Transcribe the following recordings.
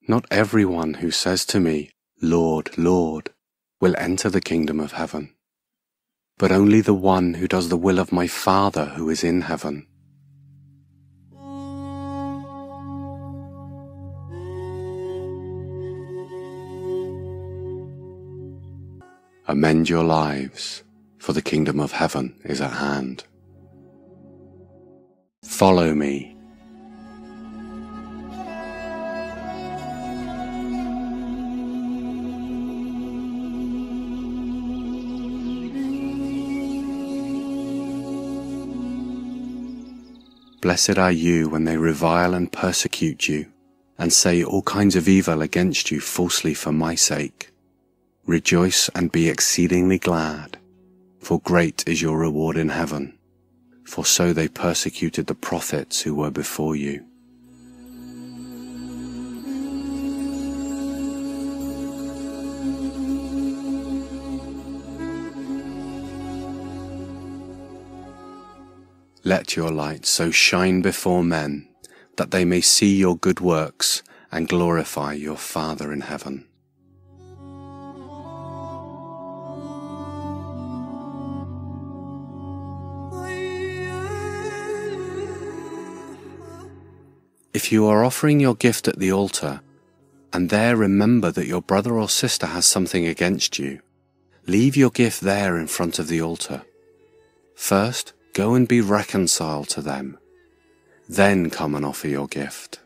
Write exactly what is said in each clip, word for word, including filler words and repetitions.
Not everyone who says to me, Lord, Lord, will enter the kingdom of heaven, but only the one who does the will of my Father who is in heaven. Amend your lives, for the kingdom of heaven is at hand. Follow me. Blessed are you when they revile and persecute you, and say all kinds of evil against you falsely for my sake. Rejoice and be exceedingly glad, for great is your reward in heaven, for so they persecuted the prophets who were before you. Let your light so shine before men, that they may see your good works and glorify your Father in heaven. If you are offering your gift at the altar, and there remember that your brother or sister has something against you, leave your gift there in front of the altar. First, go and be reconciled to them. Then come and offer your gift.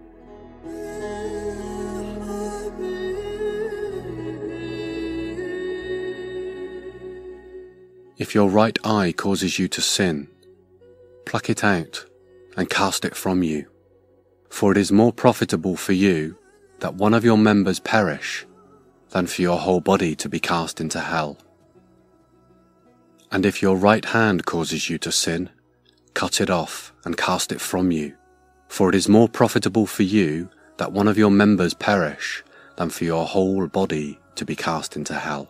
If your right eye causes you to sin, pluck it out and cast it from you. For it is more profitable for you that one of your members perish than for your whole body to be cast into hell. And if your right hand causes you to sin, cut it off and cast it from you. For it is more profitable for you that one of your members perish than for your whole body to be cast into hell.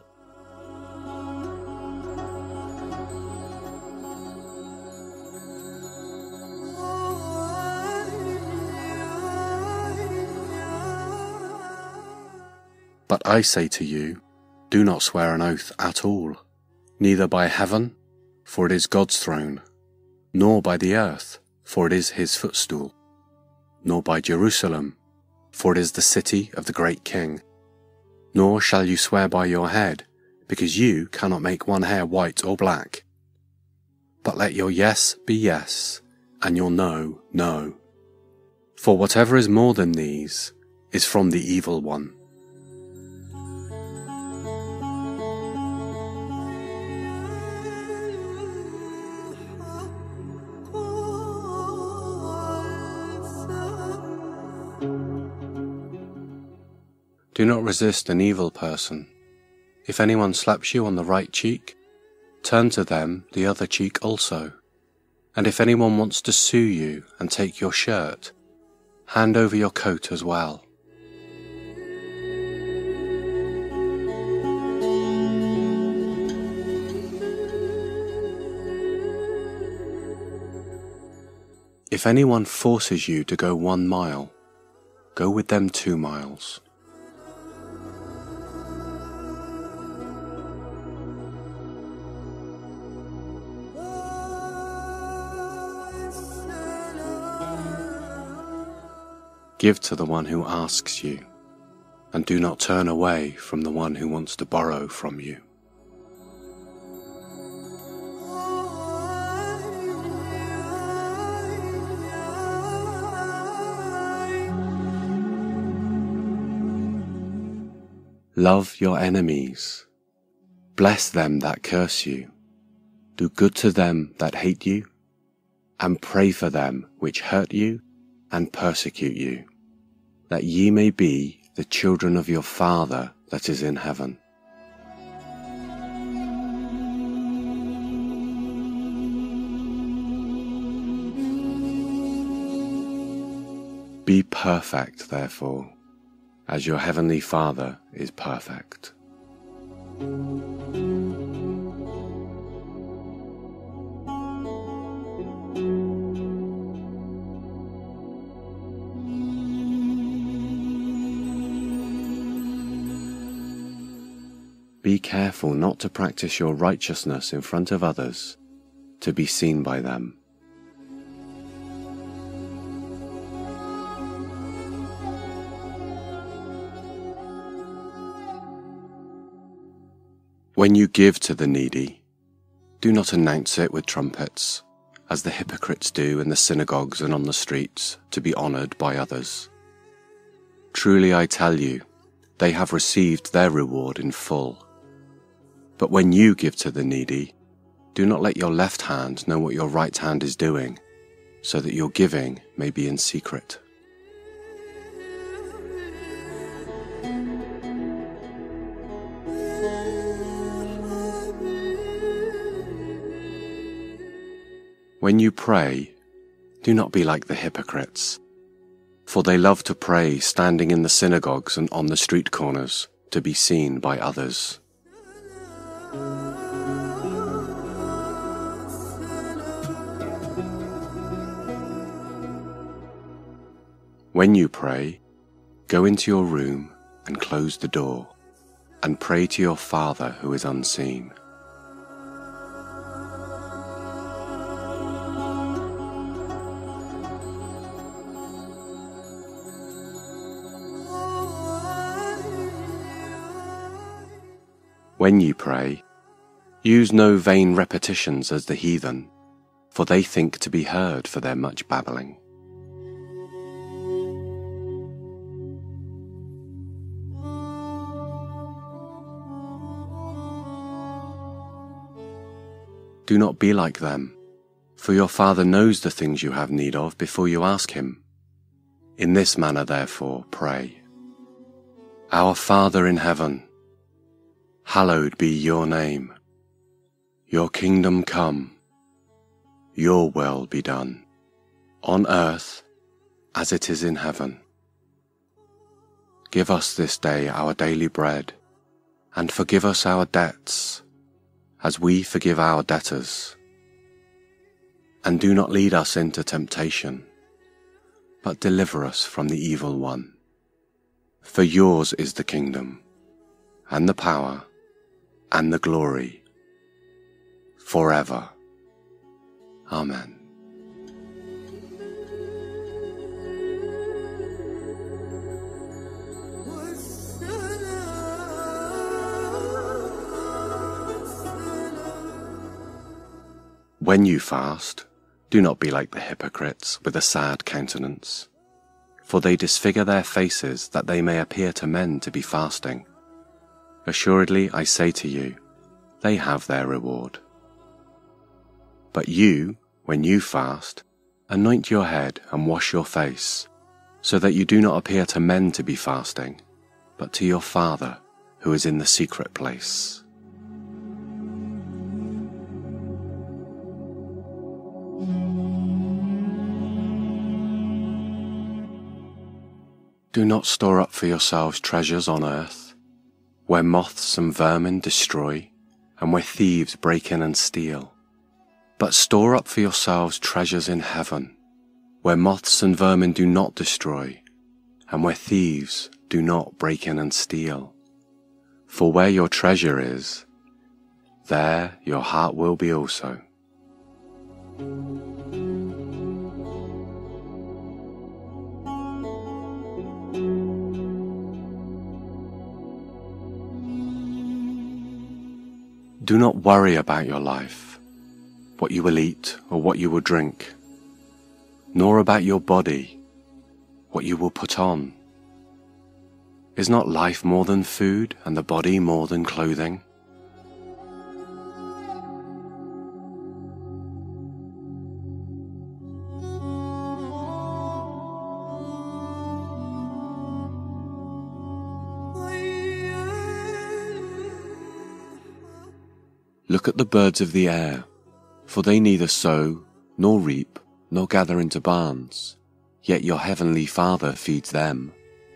But I say to you, do not swear an oath at all, neither by heaven, for it is God's throne, nor by the earth, for it is his footstool, nor by Jerusalem, for it is the city of the great King. Nor shall you swear by your head, because you cannot make one hair white or black. But let your yes be yes, and your no, no. For whatever is more than these is from the evil one. Do not resist an evil person. If anyone slaps you on the right cheek, turn to them the other cheek also. And if anyone wants to sue you and take your shirt, hand over your coat as well. If anyone forces you to go one mile, go with them two miles. Give to the one who asks you, and do not turn away from the one who wants to borrow from you. Love your enemies. Bless them that curse you. Do good to them that hate you, and pray for them which hurt you and persecute you, that ye may be the children of your Father that is in heaven. Be perfect, therefore, as your heavenly Father is perfect. Be careful not to practice your righteousness in front of others, to be seen by them. When you give to the needy, do not announce it with trumpets, as the hypocrites do in the synagogues and on the streets, to be honored by others. Truly I tell you, they have received their reward in full. But when you give to the needy, do not let your left hand know what your right hand is doing, so that your giving may be in secret. When you pray, do not be like the hypocrites, for they love to pray standing in the synagogues and on the street corners, to be seen by others. When you pray, go into your room and close the door, and pray to your Father who is unseen. When you pray, use no vain repetitions as the heathen, for they think to be heard for their much babbling. Do not be like them, for your Father knows the things you have need of before you ask him. In this manner, therefore, pray. Our Father in heaven, hallowed be your name. Your kingdom come. Your will be done, on earth as it is in heaven. Give us this day our daily bread, and forgive us our debts, as we forgive our debtors. And do not lead us into temptation, but deliver us from the evil one. For yours is the kingdom, and the power, and the glory, forever. Amen. When you fast, do not be like the hypocrites with a sad countenance, for they disfigure their faces that they may appear to men to be fasting. Assuredly, I say to you, they have their reward. But you, when you fast, anoint your head and wash your face, so that you do not appear to men to be fasting, but to your Father who is in the secret place. Do not store up for yourselves treasures on earth, where moths and vermin destroy, and where thieves break in and steal. But store up for yourselves treasures in heaven, where moths and vermin do not destroy, and where thieves do not break in and steal. For where your treasure is, there your heart will be also. Do not worry about your life, what you will eat or what you will drink, nor about your body, what you will put on. Is not life more than food, and the body more than clothing? Look at the birds of the air, for they neither sow, nor reap, nor gather into barns, yet your heavenly Father feeds them.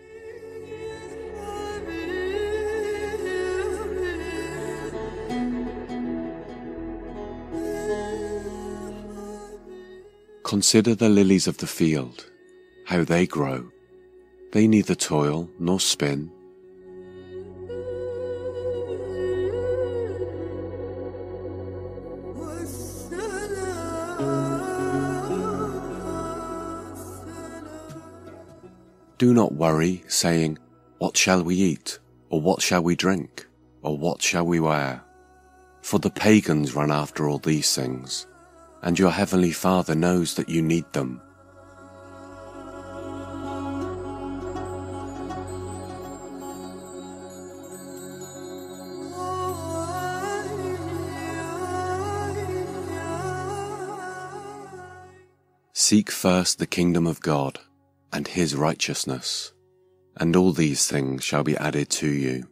Consider the lilies of the field, how they grow. They neither toil nor spin. Do not worry, saying, "What shall we eat? Or what shall we drink? Or what shall we wear?" For the pagans run after all these things, and your heavenly Father knows that you need them. Seek first the kingdom of God and his righteousness, and all these things shall be added to you.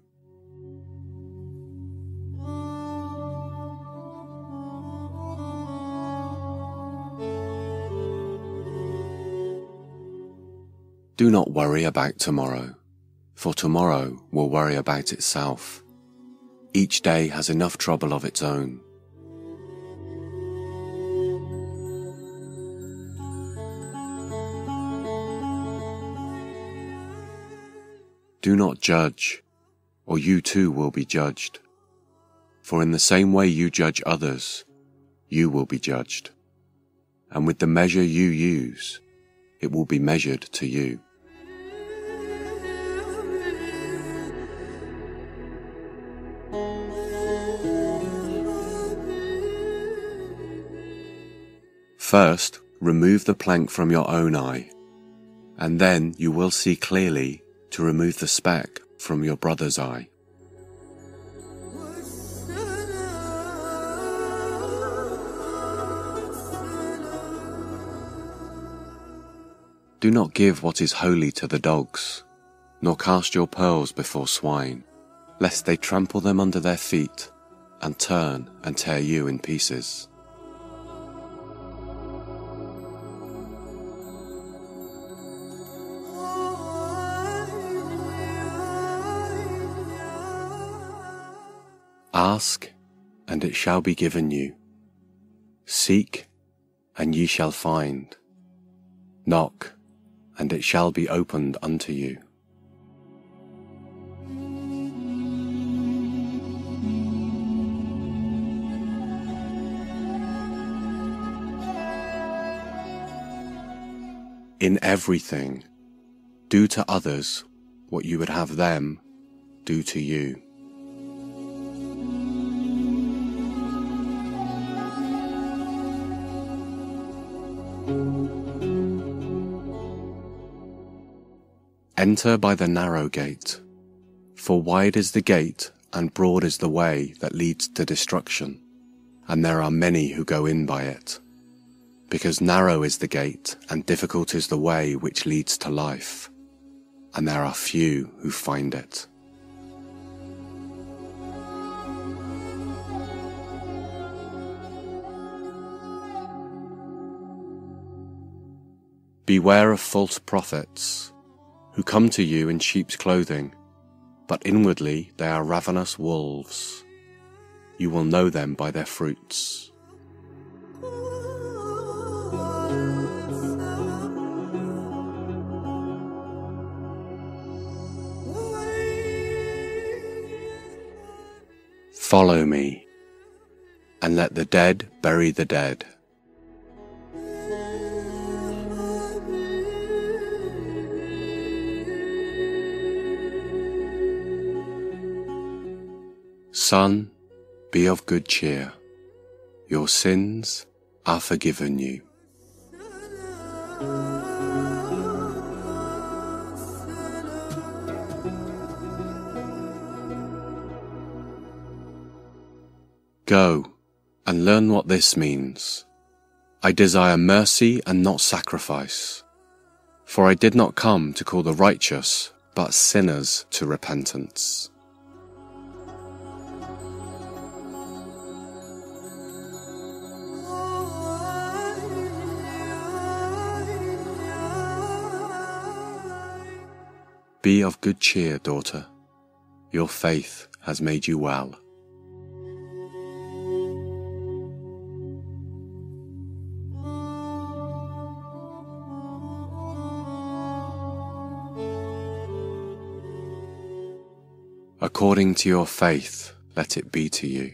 Do not worry about tomorrow, for tomorrow will worry about itself. Each day has enough trouble of its own. Do not judge, or you too will be judged. For in the same way you judge others, you will be judged. And with the measure you use, it will be measured to you. First, remove the plank from your own eye, and then you will see clearly to remove the speck from your brother's eye. Do not give what is holy to the dogs, nor cast your pearls before swine, lest they trample them under their feet, and turn and tear you in pieces. Ask, and it shall be given you. Seek, and ye shall find. Knock, and it shall be opened unto you. In everything, do to others what you would have them do to you. Enter by the narrow gate, for wide is the gate and broad is the way that leads to destruction, and there are many who go in by it. Because narrow is the gate and difficult is the way which leads to life, and there are few who find it. Beware of false prophets, who come to you in sheep's clothing, but inwardly they are ravenous wolves. You will know them by their fruits. Follow me, and let the dead bury the dead. Son, be of good cheer. Your sins are forgiven you. Go and learn what this means. I desire mercy and not sacrifice, for I did not come to call the righteous, but sinners to repentance. Be of good cheer, daughter. Your faith has made you well. According to your faith, let it be to you.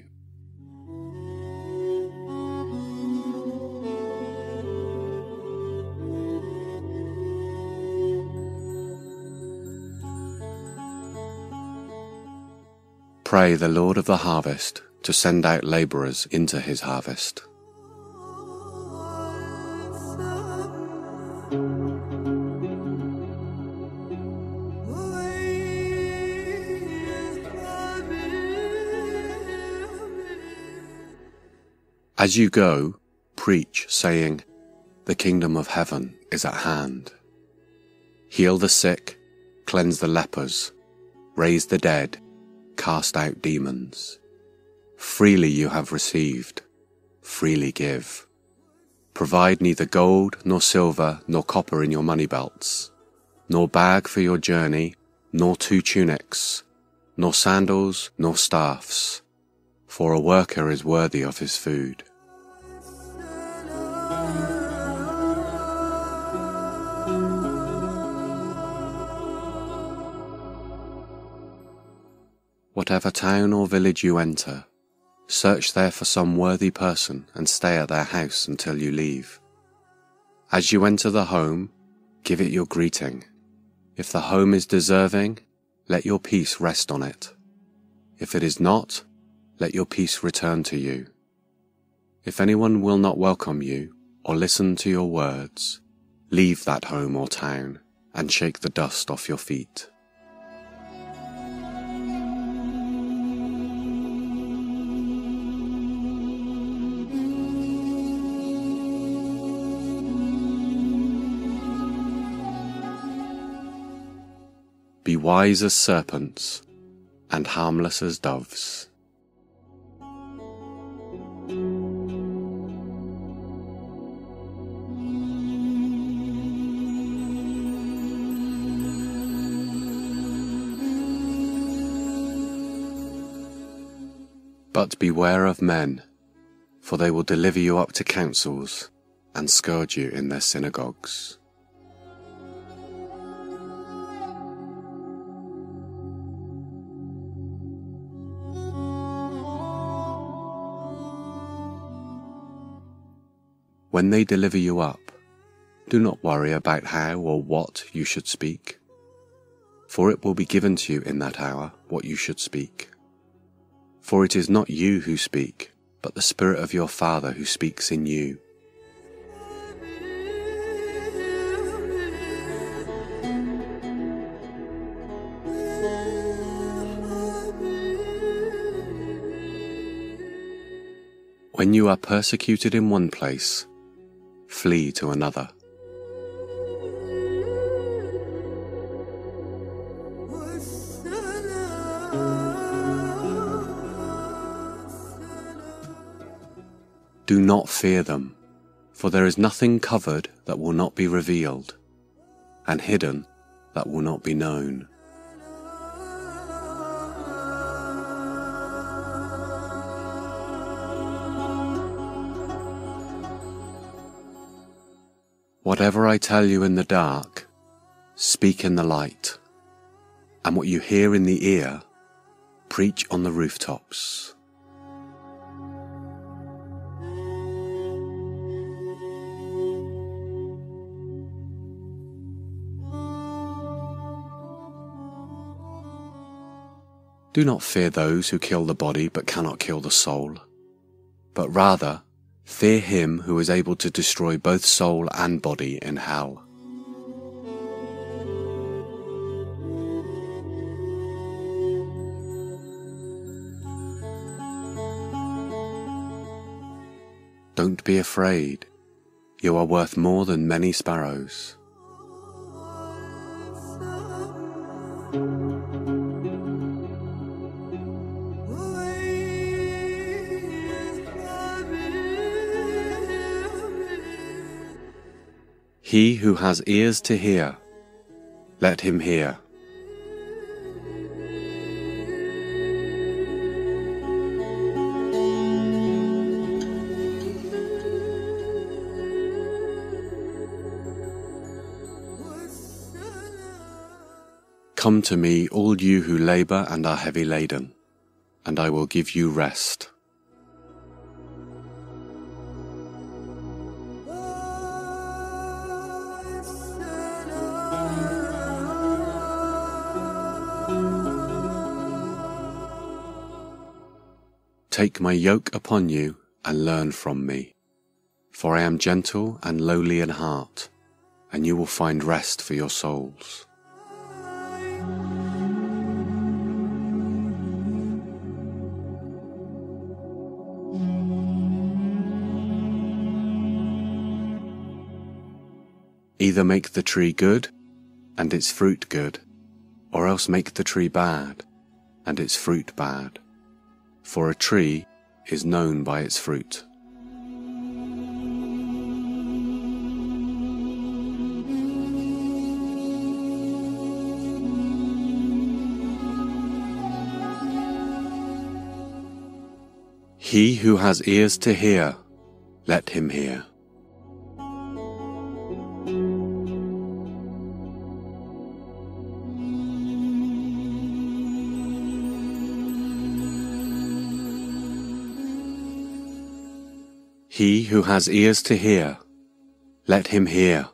pray the Lord of the harvest to send out labourers into his harvest. As you go, preach, saying, "The kingdom of heaven is at hand." Heal the sick, cleanse the lepers, raise the dead, cast out demons. Freely you have received, freely give. Provide neither gold, nor silver, nor copper in your money belts, nor bag for your journey, nor two tunics, nor sandals, nor staffs, for a worker is worthy of his food. Whatever town or village you enter, search there for some worthy person and stay at their house until you leave. As you enter the home, give it your greeting. If the home is deserving, let your peace rest on it. If it is not, let your peace return to you. If anyone will not welcome you or listen to your words, leave that home or town and shake the dust off your feet. Be wise as serpents and harmless as doves. But beware of men, for they will deliver you up to councils and scourge you in their synagogues. When they deliver you up, do not worry about how or what you should speak, for it will be given to you in that hour what you should speak. For it is not you who speak, but the Spirit of your Father who speaks in you. When you are persecuted in one place, flee to another. Do not fear them, for there is nothing covered that will not be revealed, and hidden that will not be known. Whatever I tell you in the dark, speak in the light, and what you hear in the ear, preach on the rooftops. Do not fear those who kill the body but cannot kill the soul, but rather fear him who is able to destroy both soul and body in hell. Don't be afraid, you are worth more than many sparrows. He who has ears to hear, let him hear. Come to me, all you who labour and are heavy laden, and I will give you rest. Take my yoke upon you and learn from me, for I am gentle and lowly in heart, and you will find rest for your souls. Either make the tree good, and its fruit good, or else make the tree bad, and its fruit bad. For a tree is known by its fruit. He who has ears to hear, let him hear. He who has ears to hear, let him hear.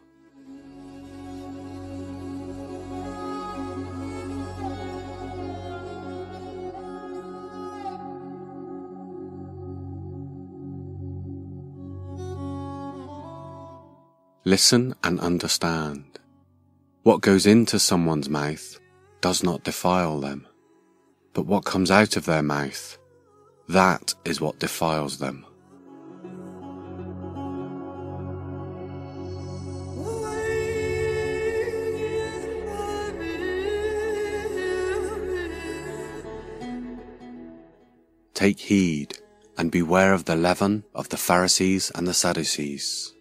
Listen and understand. What goes into someone's mouth does not defile them, but what comes out of their mouth, that is what defiles them. Take heed, and beware of the leaven of the Pharisees and the Sadducees.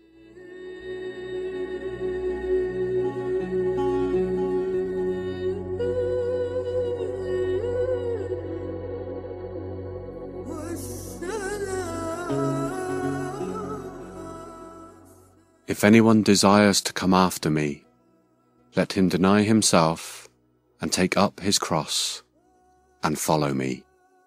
If anyone desires to come after me, let him deny himself and take up his cross and follow me.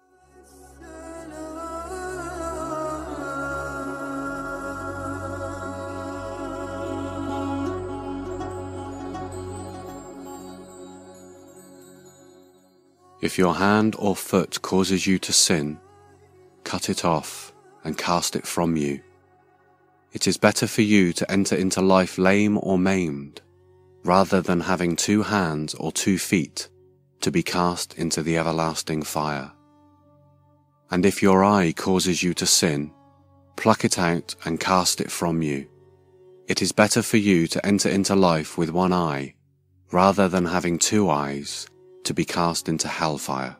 If your hand or foot causes you to sin, cut it off and cast it from you. It is better for you to enter into life lame or maimed, rather than having two hands or two feet to be cast into the everlasting fire. And if your eye causes you to sin, pluck it out and cast it from you. It is better for you to enter into life with one eye, rather than having two eyes to be cast into hellfire.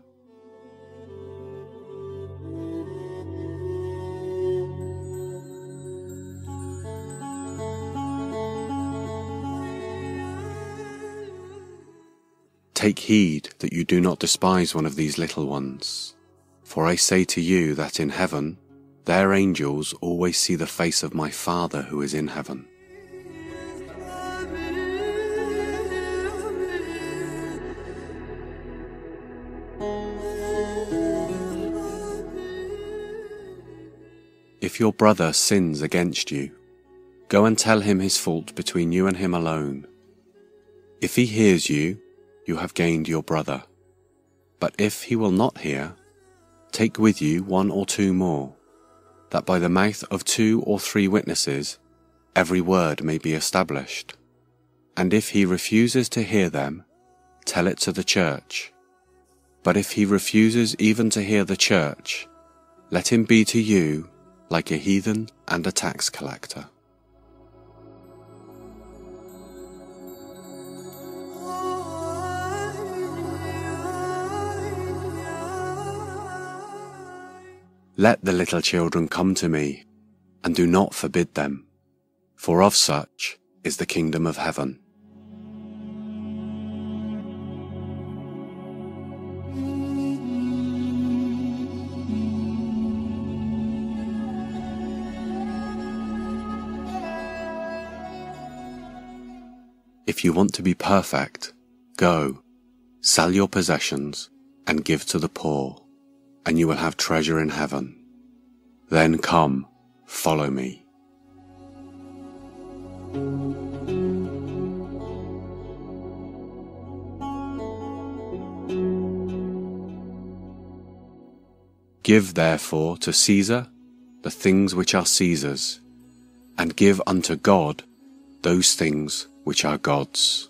Take heed that you do not despise one of these little ones, for I say to you that in heaven their angels always see the face of my Father who is in heaven. If your brother sins against you, go and tell him his fault between you and him alone. If he hears you, you have gained your brother. But if he will not hear, take with you one or two more, that by the mouth of two or three witnesses every word may be established. And if he refuses to hear them, tell it to the church. But if he refuses even to hear the church, let him be to you like a heathen and a tax collector. Let the little children come to me, and do not forbid them, for of such is the kingdom of heaven. If you want to be perfect, go, sell your possessions, and give to the poor, and you will have treasure in heaven. Then come, follow me. Give therefore to Caesar the things which are Caesar's, and give unto God those things which are God's.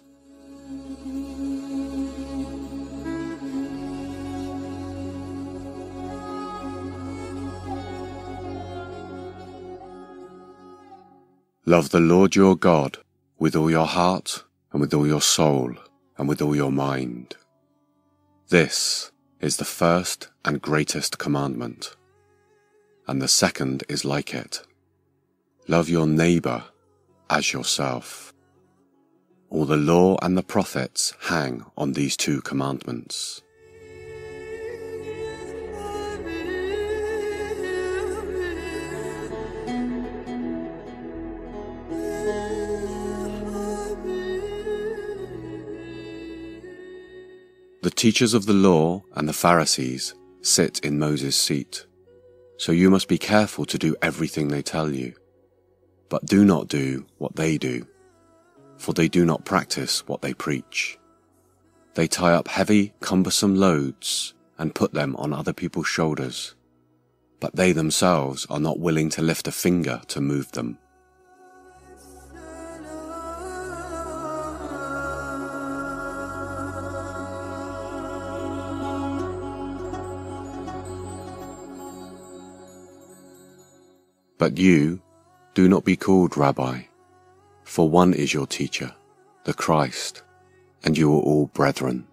Love the Lord your God with all your heart, and with all your soul, and with all your mind. This is the first and greatest commandment, and the second is like it. Love your neighbour as yourself. All the law and the prophets hang on these two commandments. The teachers of the law and the Pharisees sit in Moses' seat, so you must be careful to do everything they tell you. But do not do what they do, for they do not practice what they preach. They tie up heavy, cumbersome loads and put them on other people's shoulders, but they themselves are not willing to lift a finger to move them. But you, do not be called Rabbi, for one is your teacher, the Christ, and you are all brethren.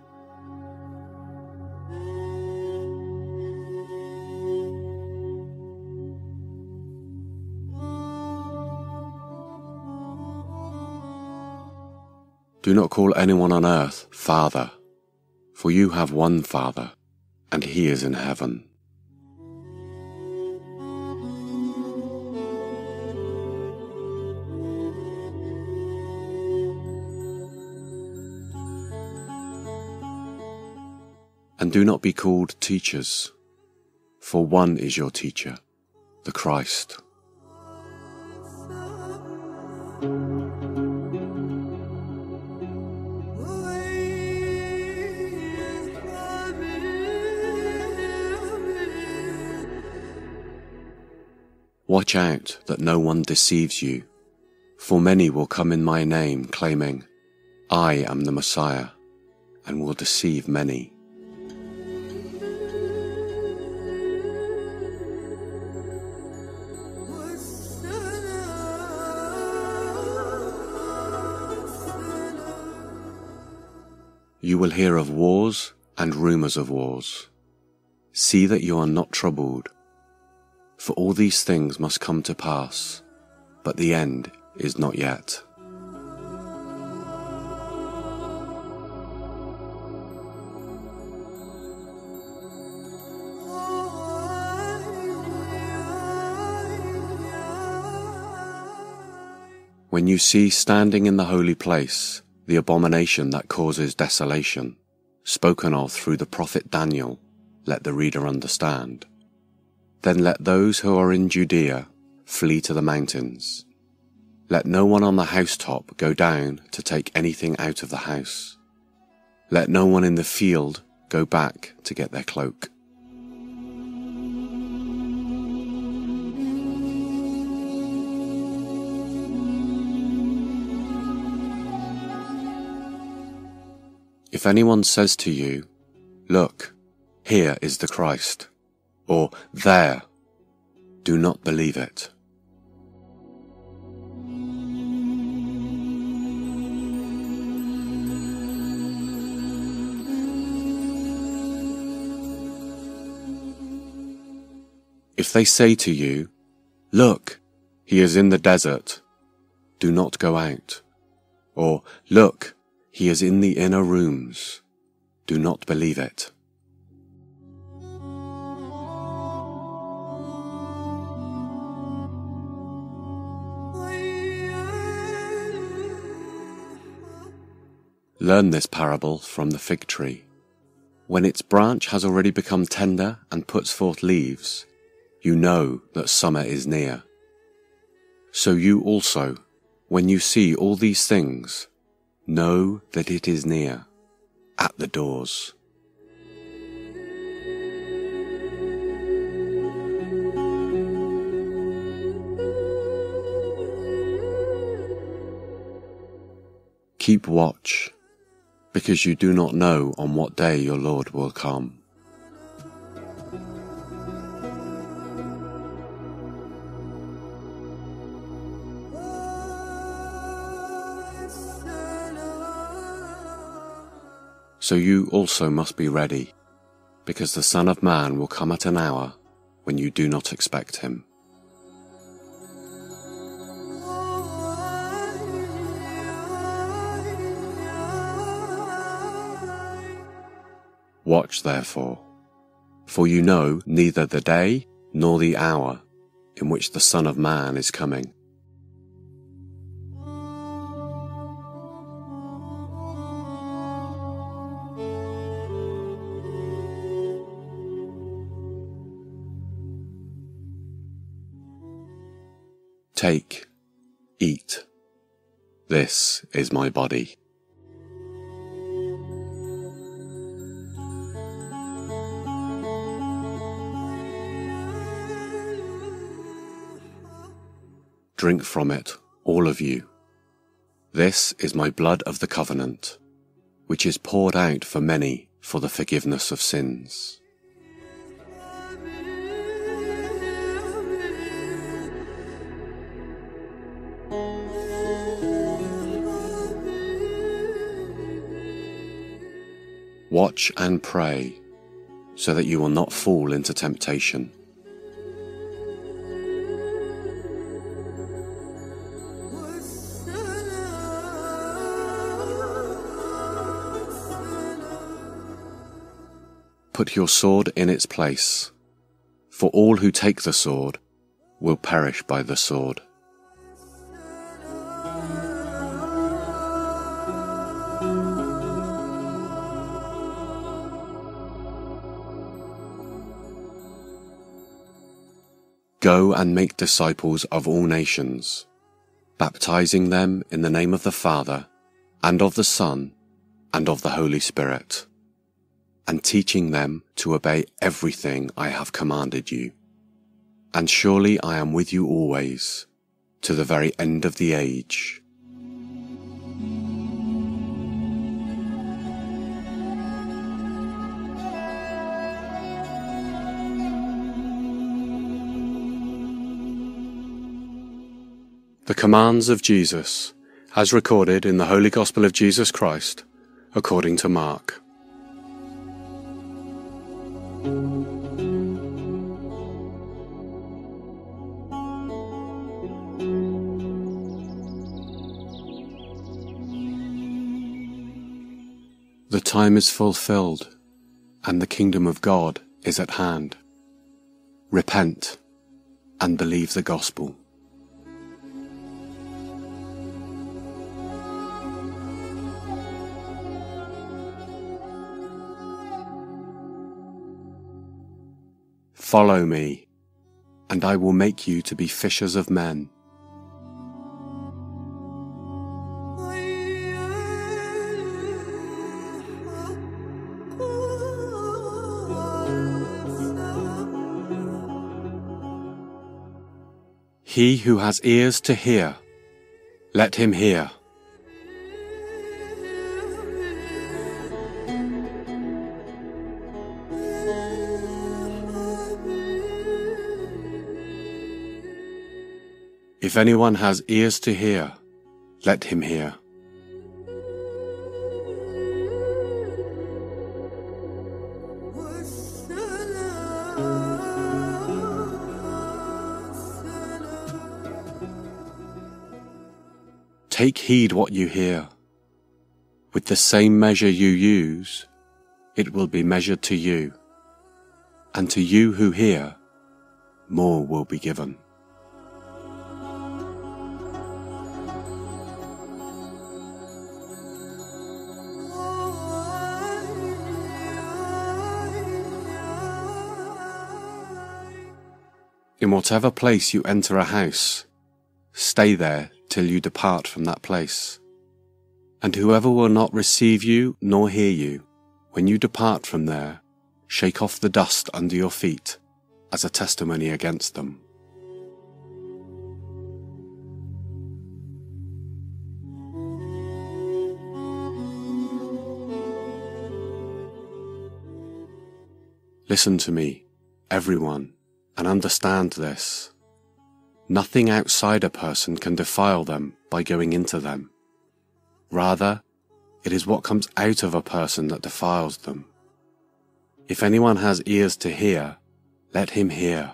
Do not call anyone on earth Father, for you have one Father, and he is in heaven. And do not be called teachers, for one is your teacher, the Christ. Watch out that no one deceives you, for many will come in my name claiming, I am the Messiah, and will deceive many. You will hear of wars and rumours of wars. See that you are not troubled, for all these things must come to pass, but the end is not yet. When you see standing in the holy place the abomination that causes desolation, spoken of through the prophet Daniel, let the reader understand. Then let those who are in Judea flee to the mountains. Let no one on the housetop go down to take anything out of the house. Let no one in the field go back to get their cloak. If anyone says to you, Look, here is the Christ, or there, do not believe it. If they say to you, Look, he is in the desert, do not go out, or Look, he is in the inner rooms, do not believe it. Learn this parable from the fig tree. When its branch has already become tender and puts forth leaves, you know that summer is near. So you also, when you see all these things, know that it is near, at the doors. Keep watch, because you do not know on what day your Lord will come. So you also must be ready, because the Son of Man will come at an hour when you do not expect him. Watch therefore, for you know neither the day nor the hour in which the Son of Man is coming. Take, eat. This is my body. Drink from it, all of you. This is my blood of the covenant, which is poured out for many for the forgiveness of sins. Watch and pray, so that you will not fall into temptation. Put your sword in its place, for all who take the sword will perish by the sword. Go and make disciples of all nations, baptizing them in the name of the Father, and of the Son, and of the Holy Spirit, and teaching them to obey everything I have commanded you. And surely I am with you always, to the very end of the age. The commands of Jesus, as recorded in the Holy Gospel of Jesus Christ, according to Mark. The time is fulfilled, and the kingdom of God is at hand. Repent and believe the gospel. Follow me, and I will make you to be fishers of men. He who has ears to hear, let him hear. If anyone has ears to hear, let him hear. Take heed what you hear. With the same measure you use, it will be measured to you, and to you who hear, more will be given. In whatever place you enter a house, stay there till you depart from that place. And whoever will not receive you nor hear you, when you depart from there, shake off the dust under your feet as a testimony against them. Listen to me, everyone, and understand this. Nothing outside a person can defile them by going into them. Rather, it is what comes out of a person that defiles them. If anyone has ears to hear, let him hear.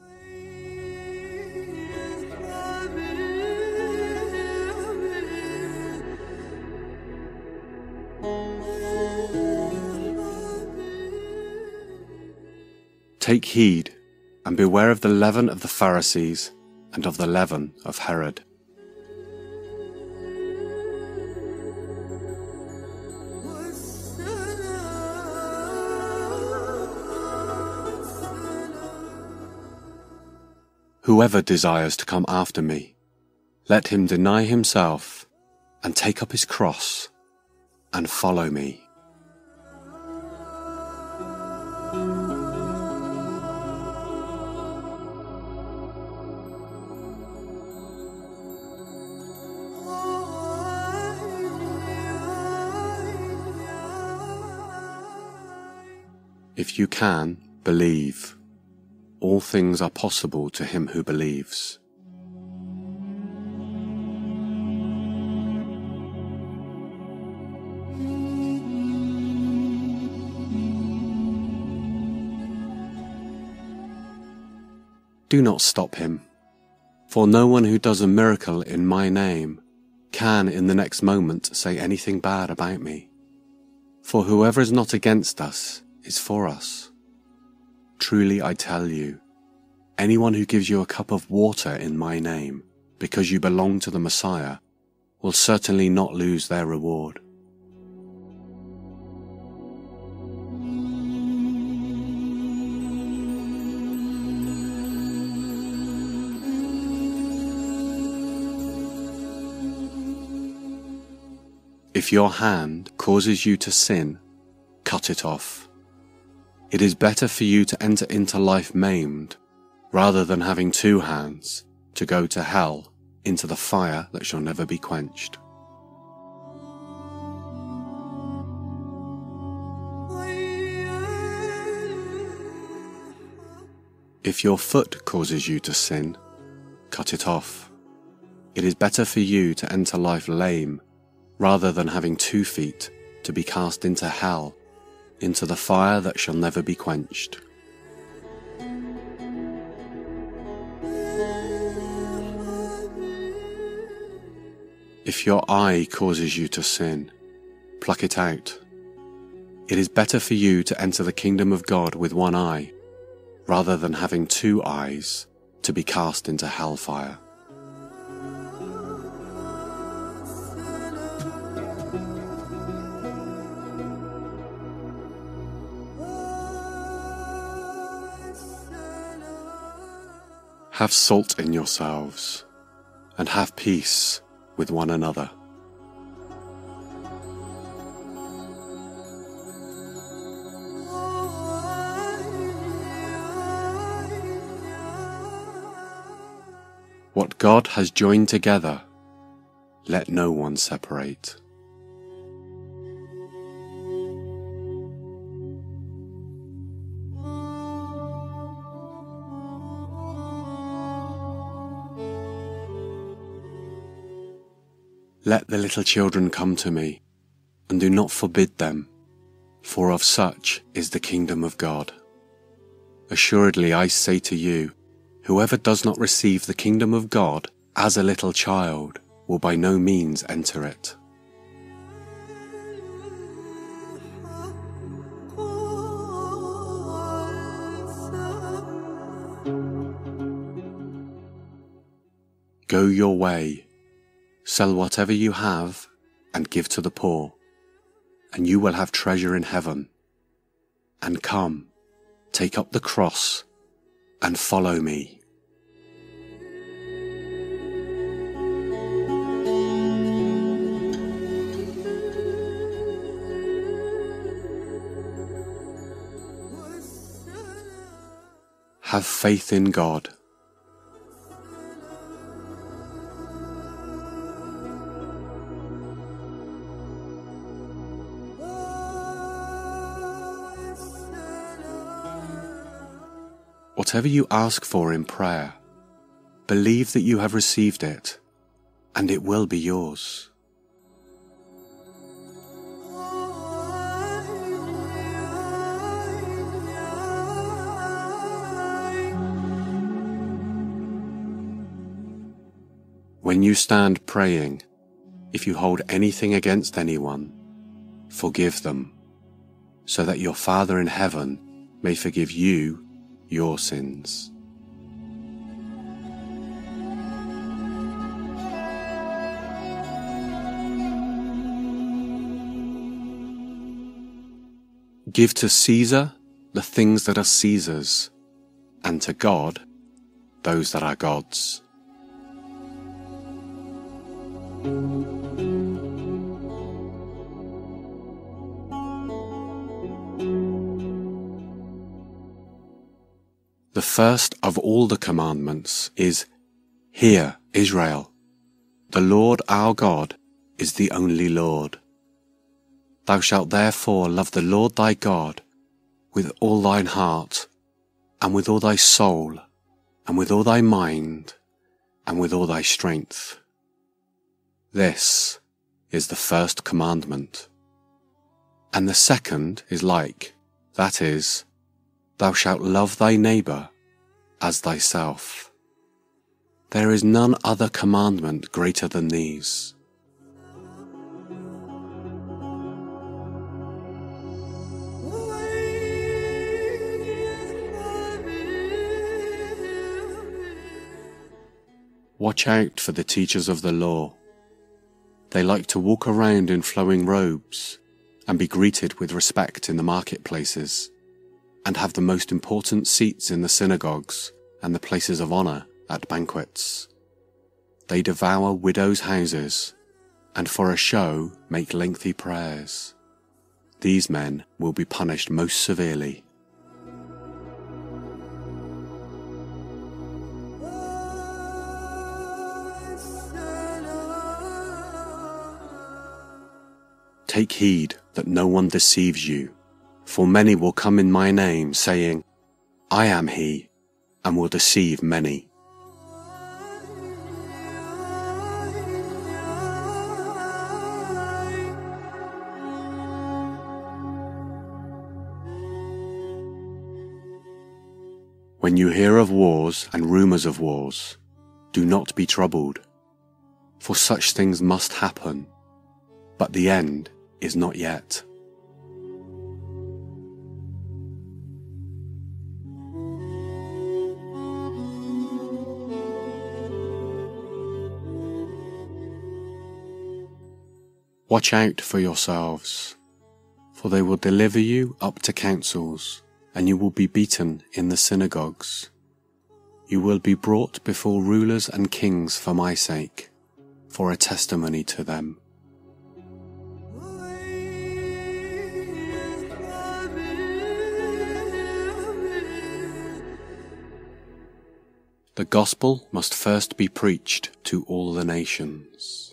Take heed, and beware of the leaven of the Pharisees and of the leaven of Herod. Whoever desires to come after me, let him deny himself and take up his cross and follow me. If you can, believe. All things are possible to him who believes. Do not stop him, for no one who does a miracle in my name can in the next moment say anything bad about me. For whoever is not against us is for us. Truly I tell you, anyone who gives you a cup of water in my name, because you belong to the Messiah, will certainly not lose their reward. If your hand causes you to sin, cut it off. It is better for you to enter into life maimed, rather than having two hands to go to hell, into the fire that shall never be quenched. If your foot causes you to sin, cut it off. It is better for you to enter life lame, rather than having two feet to be cast into hell, into the fire that shall never be quenched. If your eye causes you to sin, pluck it out. It is better for you to enter the kingdom of God with one eye, rather than having two eyes to be cast into hellfire. Have salt in yourselves, and have peace with one another. What God has joined together, let no one separate. Let the little children come to me, and do not forbid them, for of such is the kingdom of God. Assuredly I say to you, whoever does not receive the kingdom of God as a little child will by no means enter it. Go your way. Sell whatever you have and give to the poor, and you will have treasure in heaven. And come, take up the cross and follow me. Have faith in God. whatever you ask for in prayer, believe that you have received it, and it will be yours. When you stand praying, if you hold anything against anyone, forgive them, so that your Father in heaven may forgive you your sins. Give to Caesar the things that are Caesar's, and to God those that are God's. The first of all the commandments is, "Hear, Israel, the Lord our God is the only Lord. Thou shalt therefore love the Lord thy God with all thine heart, and with all thy soul, and with all thy mind, and with all thy strength. This is the first commandment. And the second is like, that is, Thou shalt love thy neighbour as thyself. There is none other commandment greater than these." Watch out for the teachers of the law. They like to walk around in flowing robes and be greeted with respect in the marketplaces, and have the most important seats in the synagogues and the places of honour at banquets. They devour widows' houses, and for a show make lengthy prayers. These men will be punished most severely. Take heed that no one deceives you, for many will come in my name, saying, "I am he," and will deceive many. When you hear of wars and rumours of wars, do not be troubled, for such things must happen, but the end is not yet. Watch out for yourselves, for they will deliver you up to councils, and you will be beaten in the synagogues. You will be brought before rulers and kings for my sake, for a testimony to them. The gospel must first be preached to all the nations.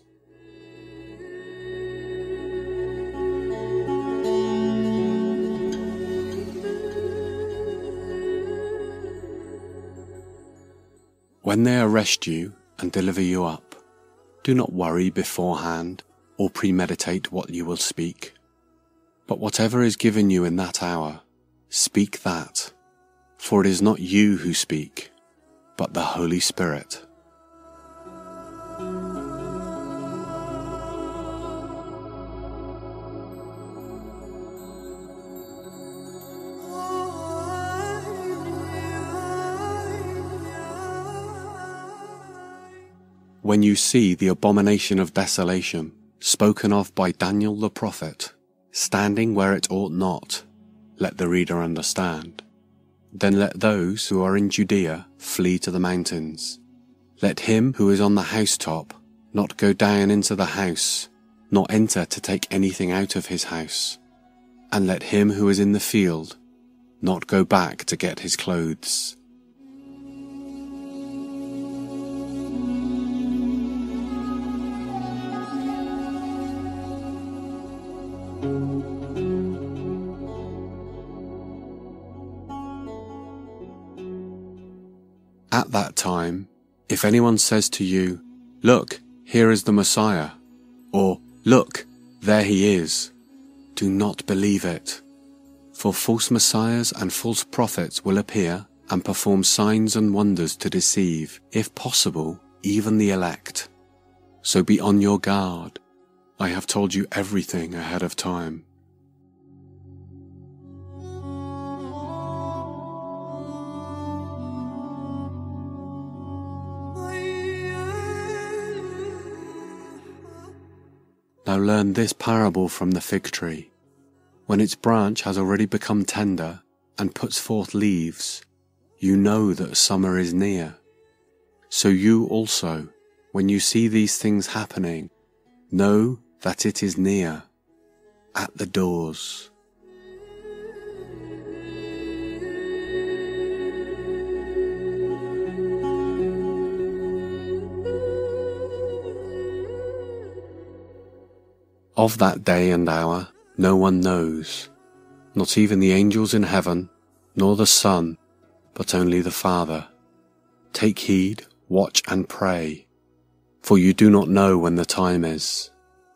When they arrest you and deliver you up, do not worry beforehand or premeditate what you will speak, but whatever is given you in that hour, speak that, for it is not you who speak, but the Holy Spirit. When you see the abomination of desolation, spoken of by Daniel the prophet, standing where it ought not, let the reader understand. Then let those who are in Judea flee to the mountains. Let him who is on the housetop not go down into the house, nor enter to take anything out of his house. And let him who is in the field not go back to get his clothes. At that time, if anyone says to you, "Look, here is the Messiah," or "Look, there he is," do not believe it. For false messiahs and false prophets will appear and perform signs and wonders to deceive, if possible, even the elect. So be on your guard. I have told you everything ahead of time. Now learn this parable from the fig tree. When its branch has already become tender and puts forth leaves, you know that summer is near. So you also, when you see these things happening, know that it is near, at the doors. Of that day and hour no one knows, not even the angels in heaven, nor the Son, but only the Father. Take heed, watch and pray, for you do not know when the time is.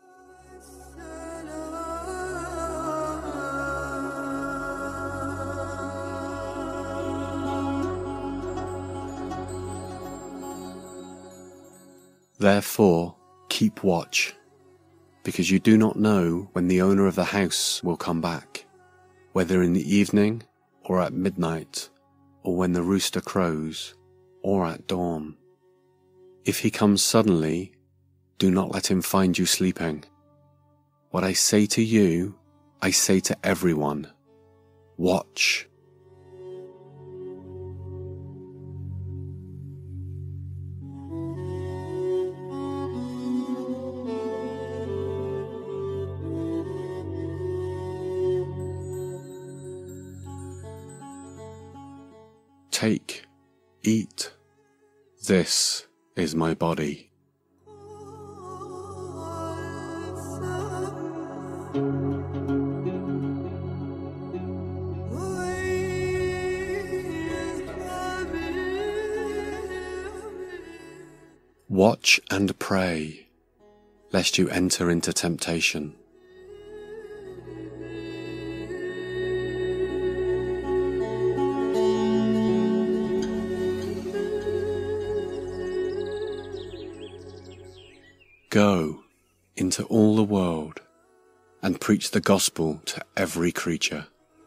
Therefore, keep watch, because you do not know when the owner of the house will come back, whether in the evening, or at midnight, or when the rooster crows, or at dawn. If he comes suddenly, do not let him find you sleeping. What I say to you, I say to everyone, watch. Take, eat, this is my body. Watch and pray, lest you enter into temptation. Go into all the world and preach the gospel to every creature.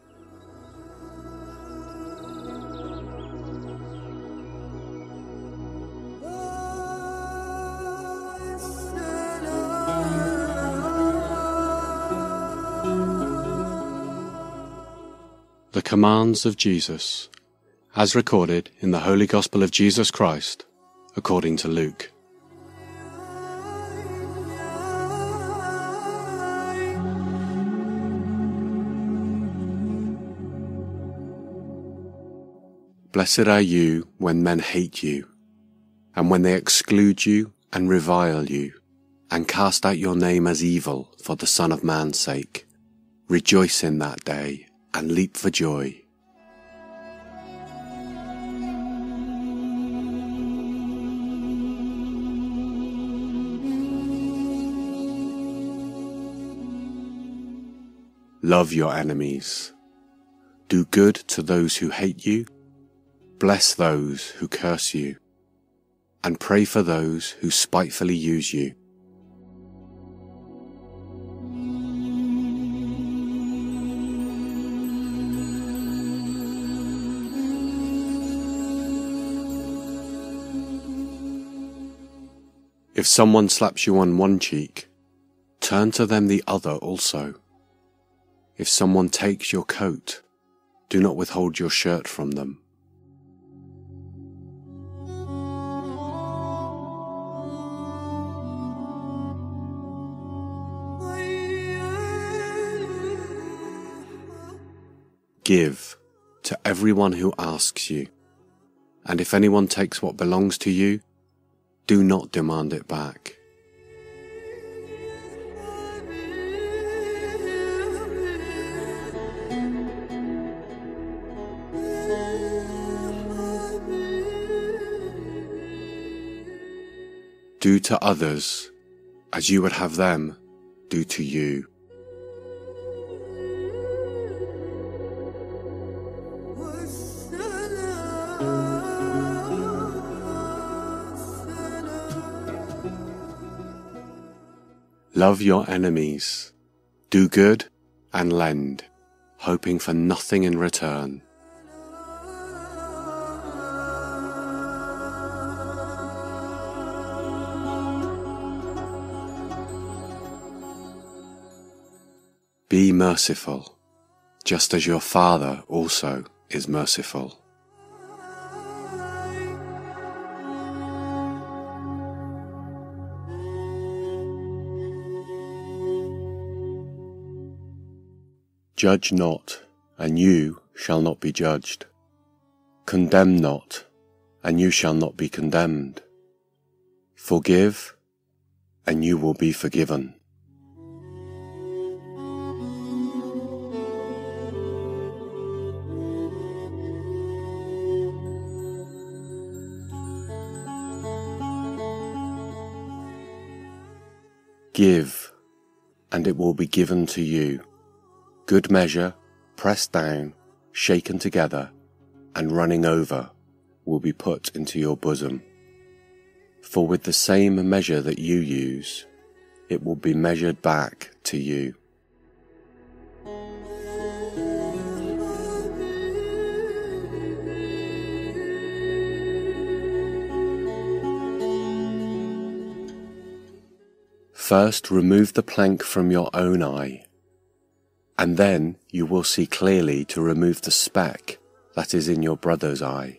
The commands of Jesus, as recorded in the Holy Gospel of Jesus Christ, according to Luke. Blessed are you when men hate you, and when they exclude you and revile you, and cast out your name as evil for the Son of Man's sake. Rejoice in that day, and leap for joy. Love your enemies. Do good to those who hate you. Bless those who curse you, and pray for those who spitefully use you. If someone slaps you on one cheek, turn to them the other also. If someone takes your coat, do not withhold your shirt from them. Give to everyone who asks you, and if anyone takes what belongs to you, do not demand it back. Do to others as you would have them do to you. Love your enemies. Do good and lend, hoping for nothing in return. Be merciful, just as your Father also is merciful. Judge not, and you shall not be judged. Condemn not, and you shall not be condemned. Forgive, and you will be forgiven. Give, and it will be given to you. Good measure, pressed down, shaken together, and running over, will be put into your bosom. For with the same measure that you use, it will be measured back to you. First remove the plank from your own eye, and then you will see clearly to remove the speck that is in your brother's eye.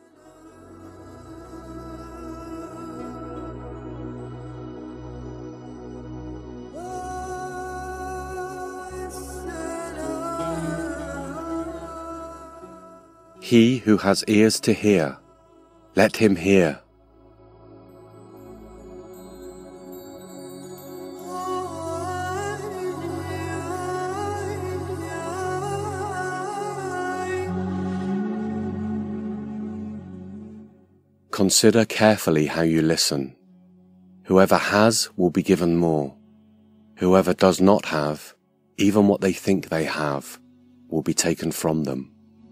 He who has ears to hear, let him hear. Consider carefully how you listen. Whoever has will be given more. Whoever does not have, even what they think they have, will be taken from them.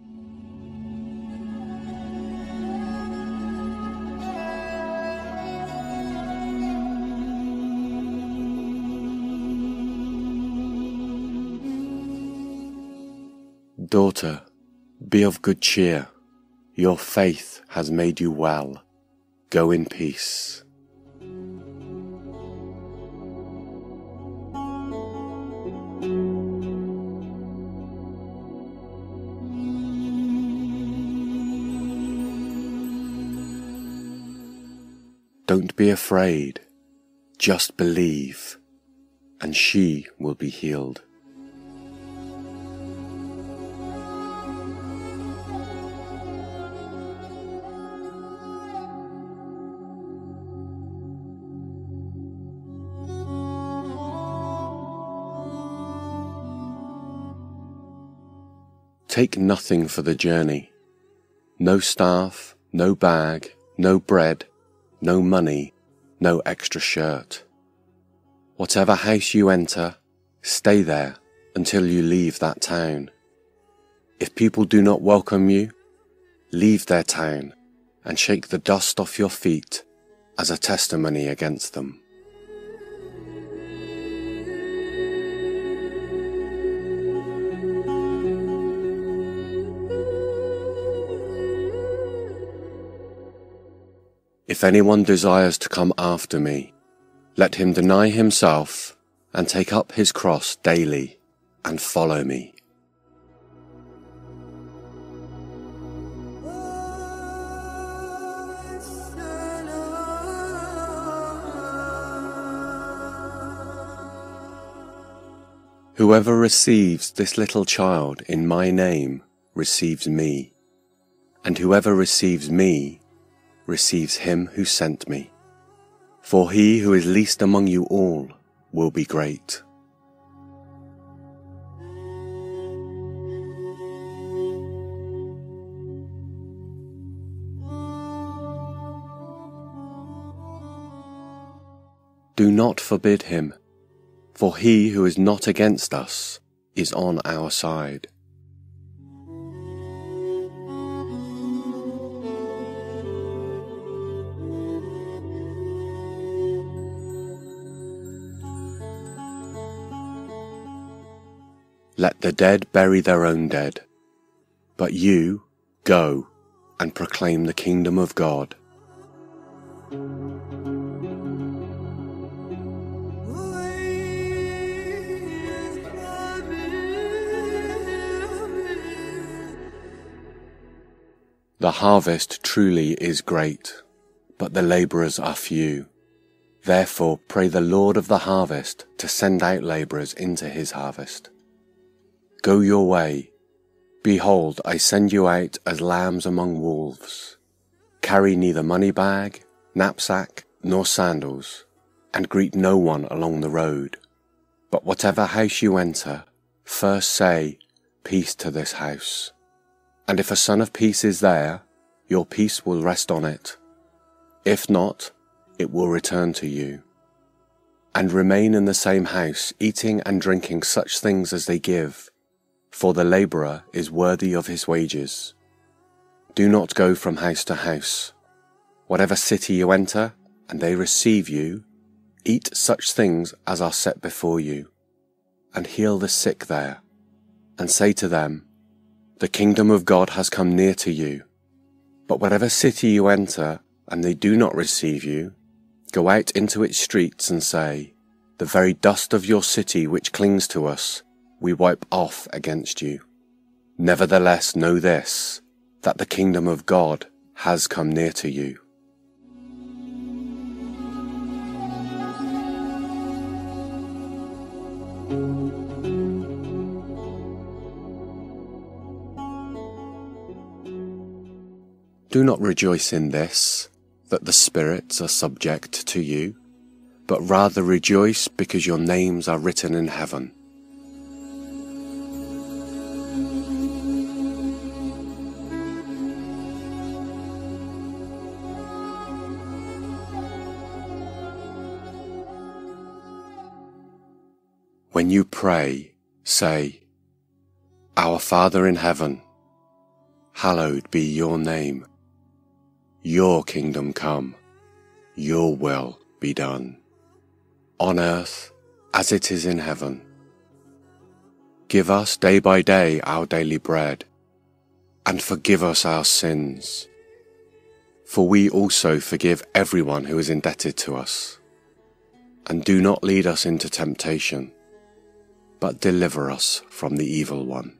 Daughter, be of good cheer. Your faith has made you well. Go in peace. Don't be afraid. Just believe, and she will be healed. Take nothing for the journey. No staff, no bag, no bread, no money, no extra shirt. Whatever house you enter, stay there until you leave that town. If people do not welcome you, leave their town and shake the dust off your feet as a testimony against them. If anyone desires to come after me, let him deny himself and take up his cross daily and follow me. Whoever receives this little child in my name receives me, and whoever receives me receives him who sent me. For he who is least among you all will be great. Do not forbid him, for he who is not against us is on our side. Let the dead bury their own dead, but you go and proclaim the kingdom of God. The harvest truly is great, but the labourers are few. Therefore pray the Lord of the harvest to send out labourers into his harvest. Go your way. Behold, I send you out as lambs among wolves. Carry neither money bag, knapsack, nor sandals, and greet no one along the road. But whatever house you enter, first say, Peace to this house. And if a son of peace is there, your peace will rest on it. If not, it will return to you. And remain in the same house, eating and drinking such things as they give, for the labourer is worthy of his wages. Do not go from house to house. Whatever city you enter, and they receive you, eat such things as are set before you, and heal the sick there, and say to them, The kingdom of God has come near to you. But whatever city you enter, and they do not receive you, go out into its streets and say, The very dust of your city which clings to us, we wipe off against you. Nevertheless know this, that the kingdom of God has come near to you. Do not rejoice in this, that the spirits are subject to you, but rather rejoice because your names are written in heaven. When you pray, say, Our Father in heaven, hallowed be your name. Your kingdom come, your will be done, on earth as it is in heaven. Give us day by day our daily bread, and forgive us our sins, for we also forgive everyone who is indebted to us. And do not lead us into temptation, but deliver us from the evil one.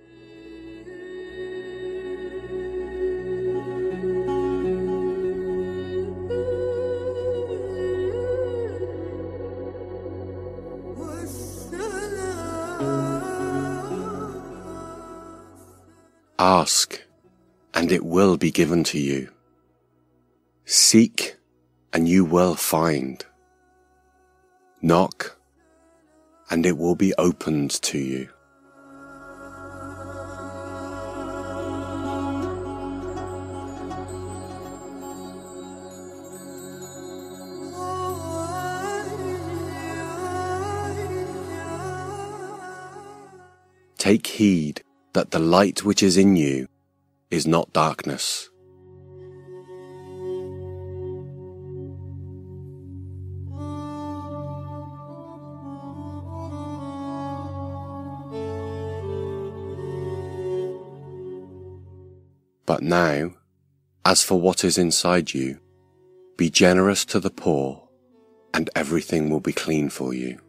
Ask, and it will be given to you. Seek, and you will find. Knock, and it will be opened to you. Take heed that the light which is in you is not darkness. But now, as for what is inside you, be generous to the poor, and everything will be clean for you.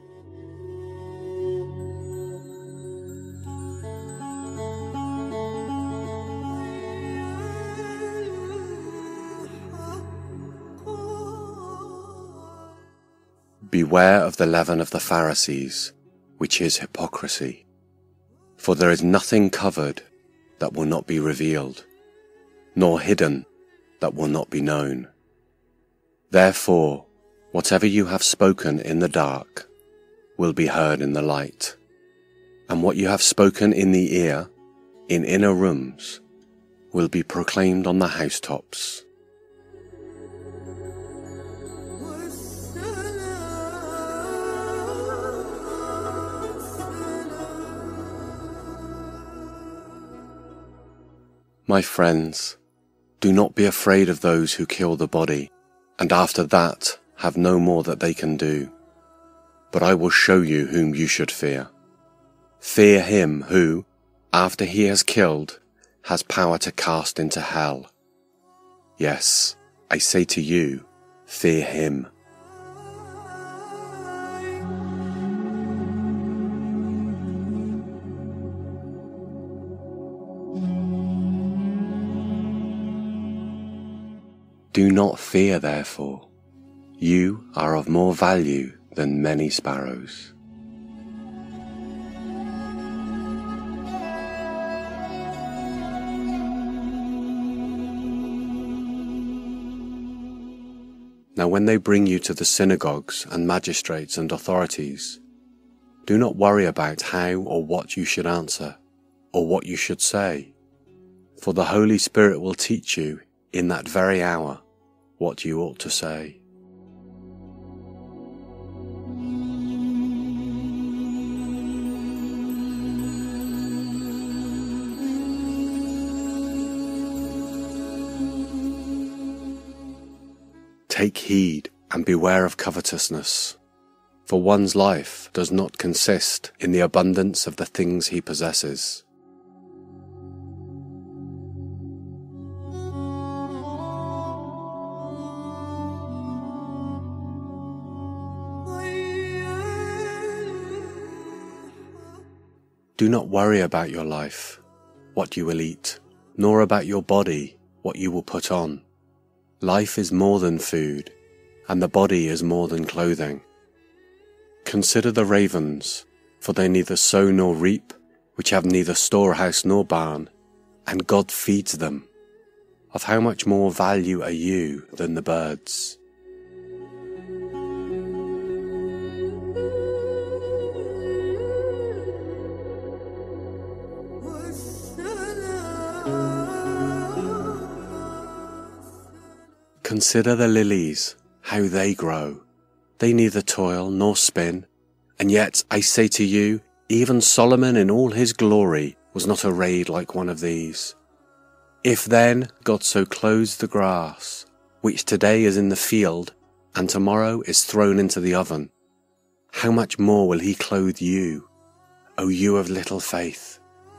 Beware of the leaven of the Pharisees, which is hypocrisy. For there is nothing covered that will not be revealed, nor hidden that will not be known. Therefore, whatever you have spoken in the dark will be heard in the light, and what you have spoken in the ear, in inner rooms, will be proclaimed on the housetops. My friends, do not be afraid of those who kill the body, and after that have no more that they can do. But I will show you whom you should fear. Fear him who, after he has killed, has power to cast into hell. Yes, I say to you, fear him. Do not fear, therefore. You are of more value than many sparrows. Now when they bring you to the synagogues and magistrates and authorities, do not worry about how or what you should answer, or what you should say, for the Holy Spirit will teach you in that very hour what you ought to say. Take heed and beware of covetousness, for one's life does not consist in the abundance of the things he possesses. Do not worry about your life, what you will eat, nor about your body, what you will put on. Life is more than food, and the body is more than clothing. Consider the ravens, for they neither sow nor reap, which have neither storehouse nor barn, and God feeds them. Of how much more value are you than the birds? Consider the lilies, how they grow. They neither toil nor spin, and yet I say to you, even Solomon in all his glory was not arrayed like one of these. If then God so clothes the grass, which today is in the field, and tomorrow is thrown into the oven, how much more will he clothe you, O you of little faith?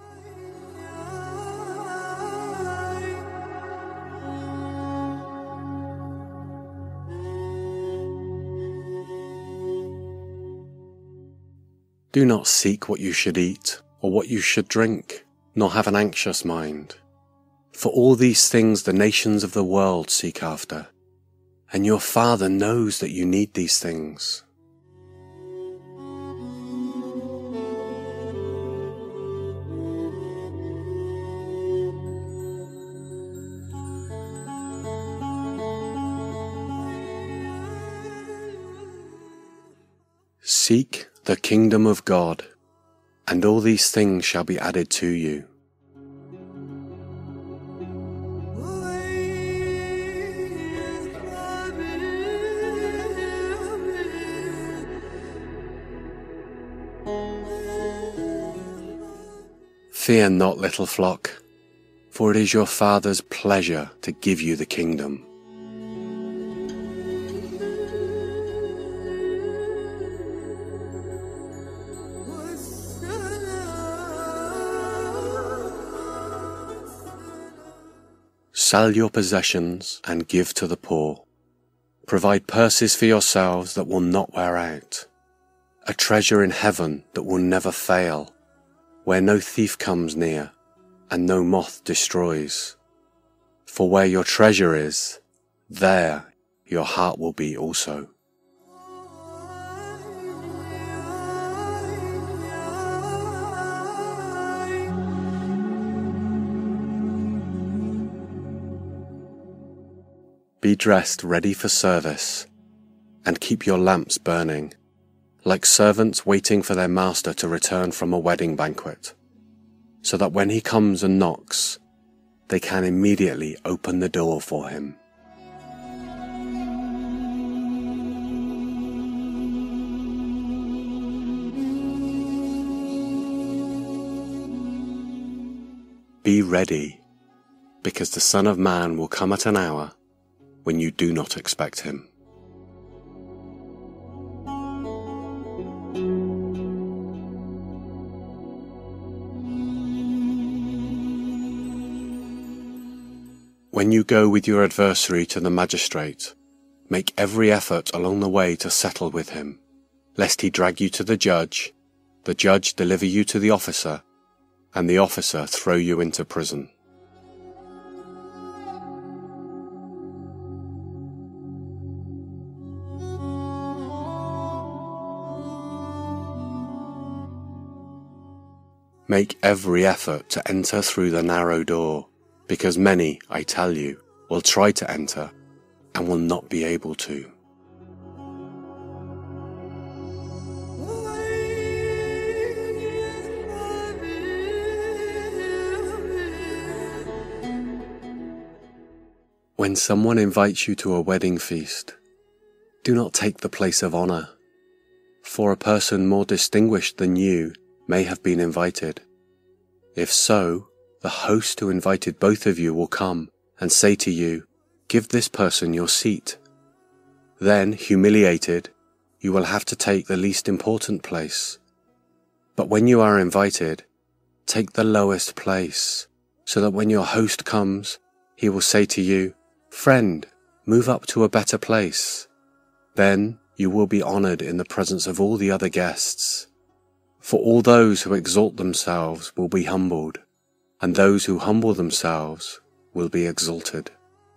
Do not seek what you should eat, or what you should drink, nor have an anxious mind. For all these things the nations of the world seek after, and your Father knows that you need these things. Seek the kingdom of God, and all these things shall be added to you. Fear not, little flock, for it is your Father's pleasure to give you the kingdom. Sell your possessions and give to the poor. Provide purses for yourselves that will not wear out, a treasure in heaven that will never fail, where no thief comes near and no moth destroys. For where your treasure is, there your heart will be also. Be dressed ready for service, and keep your lamps burning, like servants waiting for their master to return from a wedding banquet, so that when he comes and knocks, they can immediately open the door for him. Be ready, because the Son of Man will come at an hour when you do not expect him. When you go with your adversary to the magistrate, make every effort along the way to settle with him, lest he drag you to the judge, the judge deliver you to the officer, and the officer throw you into prison. Make every effort to enter through the narrow door, because many, I tell you, will try to enter and will not be able to. When someone invites you to a wedding feast, do not take the place of honor, for a person more distinguished than you may have been invited. If so, the host who invited both of you will come and say to you, "Give this person your seat." Then, humiliated, you will have to take the least important place. But when you are invited, take the lowest place, so that when your host comes, he will say to you, "Friend, move up to a better place." Then you will be honored in the presence of all the other guests. For all those who exalt themselves will be humbled, and those who humble themselves will be exalted.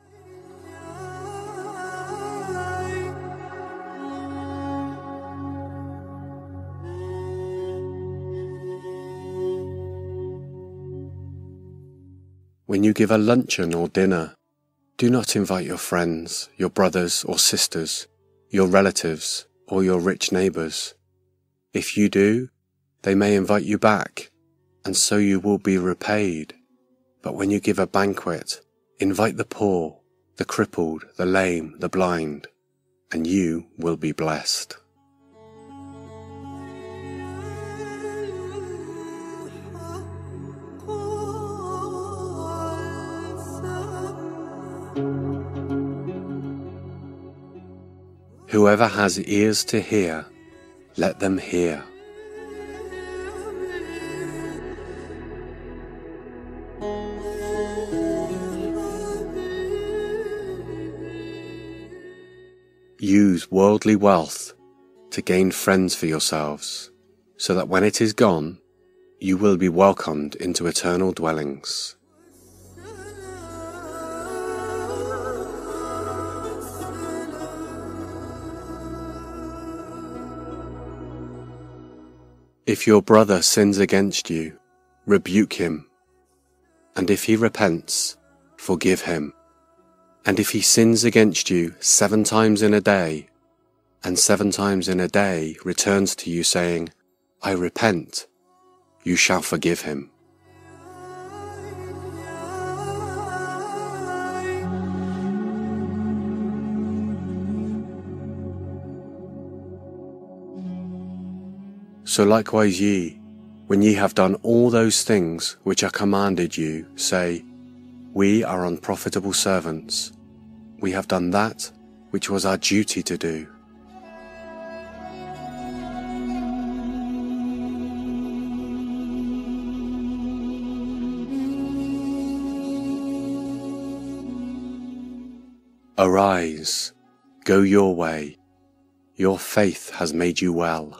When you give a luncheon or dinner, do not invite your friends, your brothers or sisters, your relatives, or your rich neighbors. If you do, they may invite you back, and so you will be repaid. But when you give a banquet, invite the poor, the crippled, the lame, the blind, and you will be blessed. Whoever has ears to hear, let them hear. Use worldly wealth to gain friends for yourselves, so that when it is gone, you will be welcomed into eternal dwellings. If your brother sins against you, rebuke him, and if he repents, forgive him. And if he sins against you seven times in a day, and seven times in a day returns to you saying, "I repent," you shall forgive him. So likewise ye, when ye have done all those things which are commanded you, say, "We are unprofitable servants. We have done that which was our duty to do." Arise, go your way. Your faith has made you well.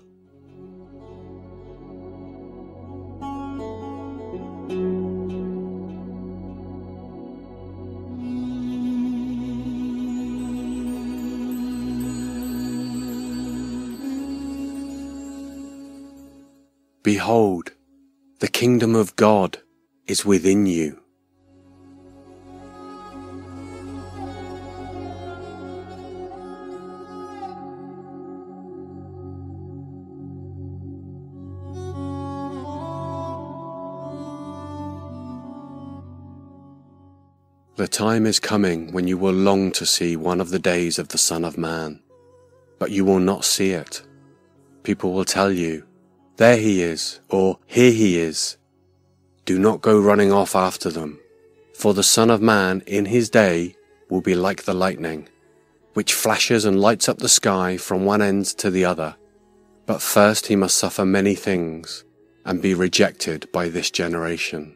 Behold, the kingdom of God is within you. The time is coming when you will long to see one of the days of the Son of Man, but you will not see it. People will tell you, "There he is," or "Here he is." Do not go running off after them, For the Son of Man in his day will be like the lightning, which flashes and lights up the sky from one end to the other. But first he must suffer many things, and be rejected by this generation.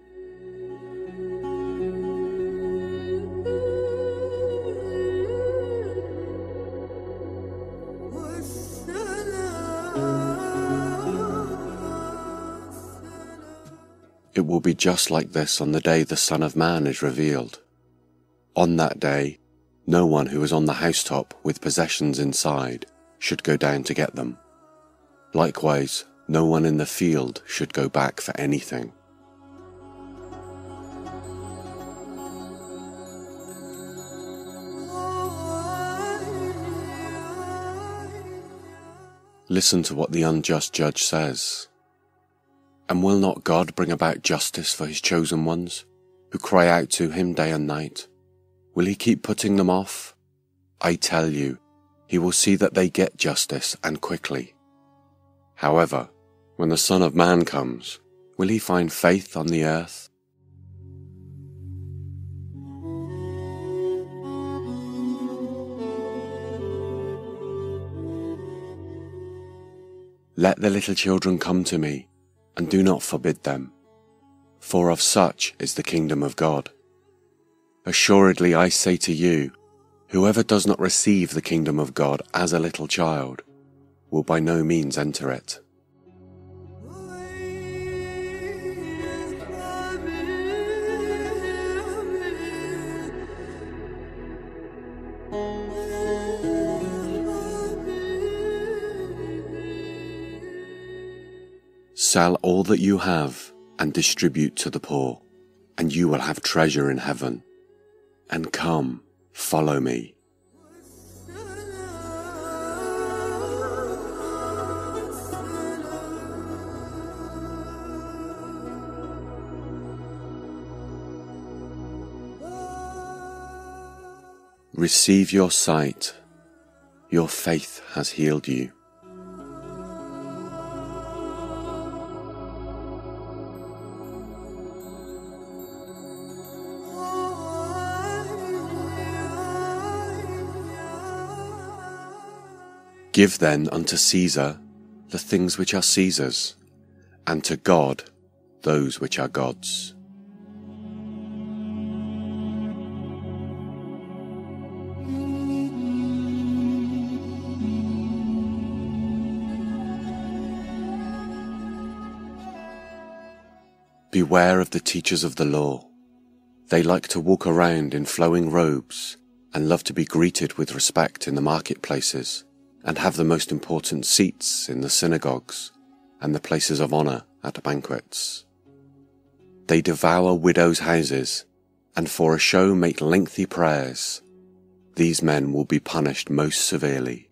It will be just like this on the day the Son of Man is revealed. On that day, no one who is on the housetop with possessions inside should go down to get them. Likewise, no one in the field should go back for anything. Listen to what the unjust judge says. And will not God bring about justice for his chosen ones, who cry out to him day and night? Will he keep putting them off? I tell you, he will see that they get justice, and quickly. However, when the Son of Man comes, will he find faith on the earth? Let the little children come to me, and do not forbid them, for of such is the kingdom of God. Assuredly I say to you, whoever does not receive the kingdom of God as a little child will by no means enter it. Sell all that you have and distribute to the poor, and you will have treasure in heaven. And come, follow me. Receive your sight. Your faith has healed you. Give then unto Caesar the things which are Caesar's, and to God those which are God's. Beware of the teachers of the law. They like to walk around in flowing robes and love to be greeted with respect in the marketplaces, and have the most important seats in the synagogues and the places of honor at banquets. They devour widows' houses, and for a show make lengthy prayers. These men will be punished most severely.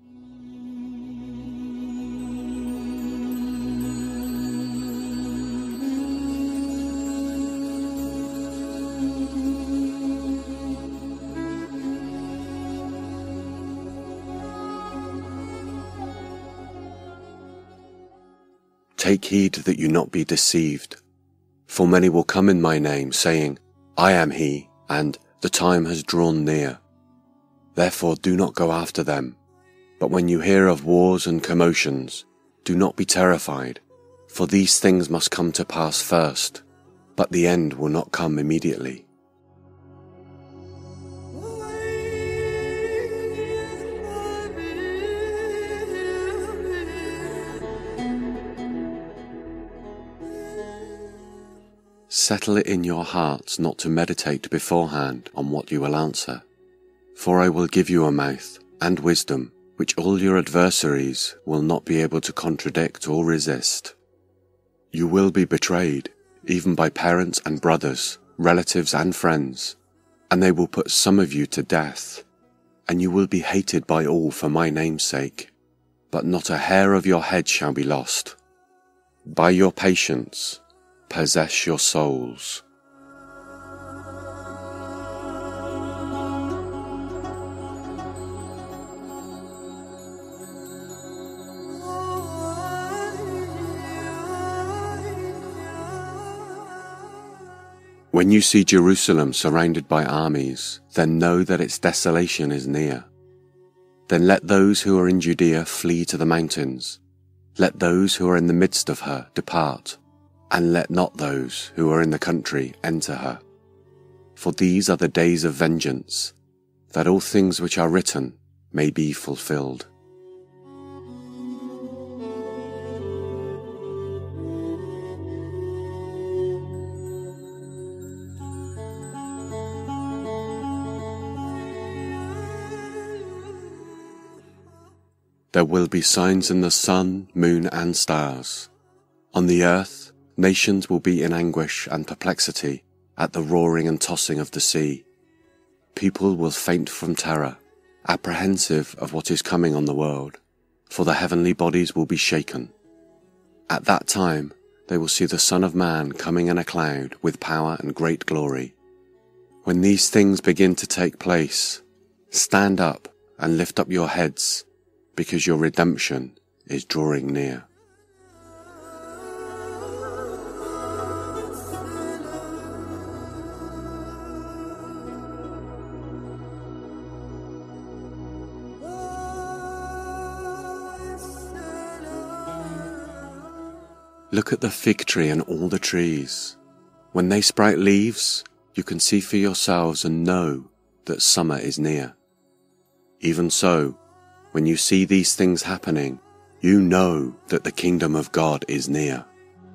Take heed that you not be deceived, for many will come in my name, saying, I am he, and the time has drawn near. Therefore do not go after them. But when you hear of wars and commotions, do not be terrified, for these things must come to pass first, but the end will not come immediately. Settle it in your hearts not to meditate beforehand on what you will answer. For I will give you a mouth and wisdom, which all your adversaries will not be able to contradict or resist. You will be betrayed, even by parents and brothers, relatives and friends, and they will put some of you to death, and you will be hated by all for my name's sake. But not a hair of your head shall be lost. By your patience, possess your souls. When you see Jerusalem surrounded by armies, then know that its desolation is near. Then let those who are in Judea flee to the mountains. Let those who are in the midst of her depart, and let not those who are in the country enter her. For these are the days of vengeance, that all things which are written may be fulfilled. There will be signs in the sun, moon, and stars. On the earth, nations will be in anguish and perplexity at the roaring and tossing of the sea. People will faint from terror, apprehensive of what is coming on the world, for the heavenly bodies will be shaken. At that time, they will see the Son of Man coming in a cloud with power and great glory. When these things begin to take place, stand up and lift up your heads, because your redemption is drawing near. Look at the fig tree and all the trees. When they sprout leaves, you can see for yourselves and know that summer is near. Even so, when you see these things happening, you know that the kingdom of God is near.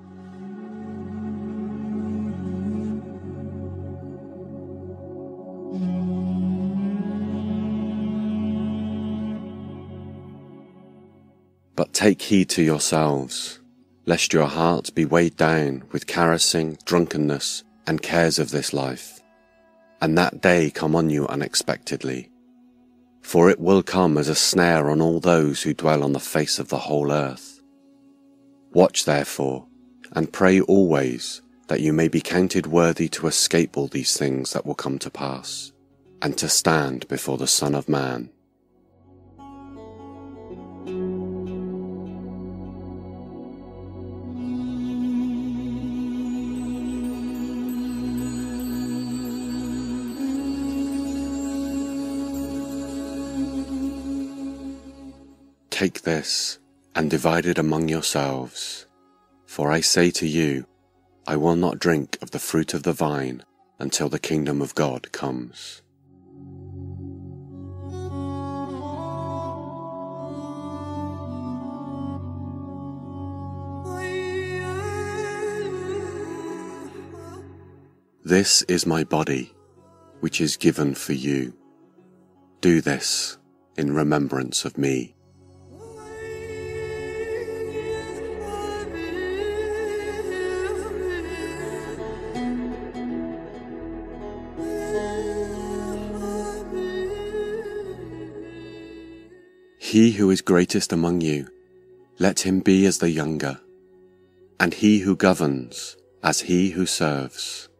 But take heed to yourselves, lest your hearts be weighed down with carousing, drunkenness, and cares of this life, and that day come on you unexpectedly. For it will come as a snare on all those who dwell on the face of the whole earth. Watch therefore, and pray always, that you may be counted worthy to escape all these things that will come to pass, and to stand before the Son of Man. Take this, and divide it among yourselves. For I say to you, I will not drink of the fruit of the vine until the kingdom of God comes. This is my body, which is given for you. Do this in remembrance of me. He who is greatest among you, let him be as the younger, and he who governs as he who serves.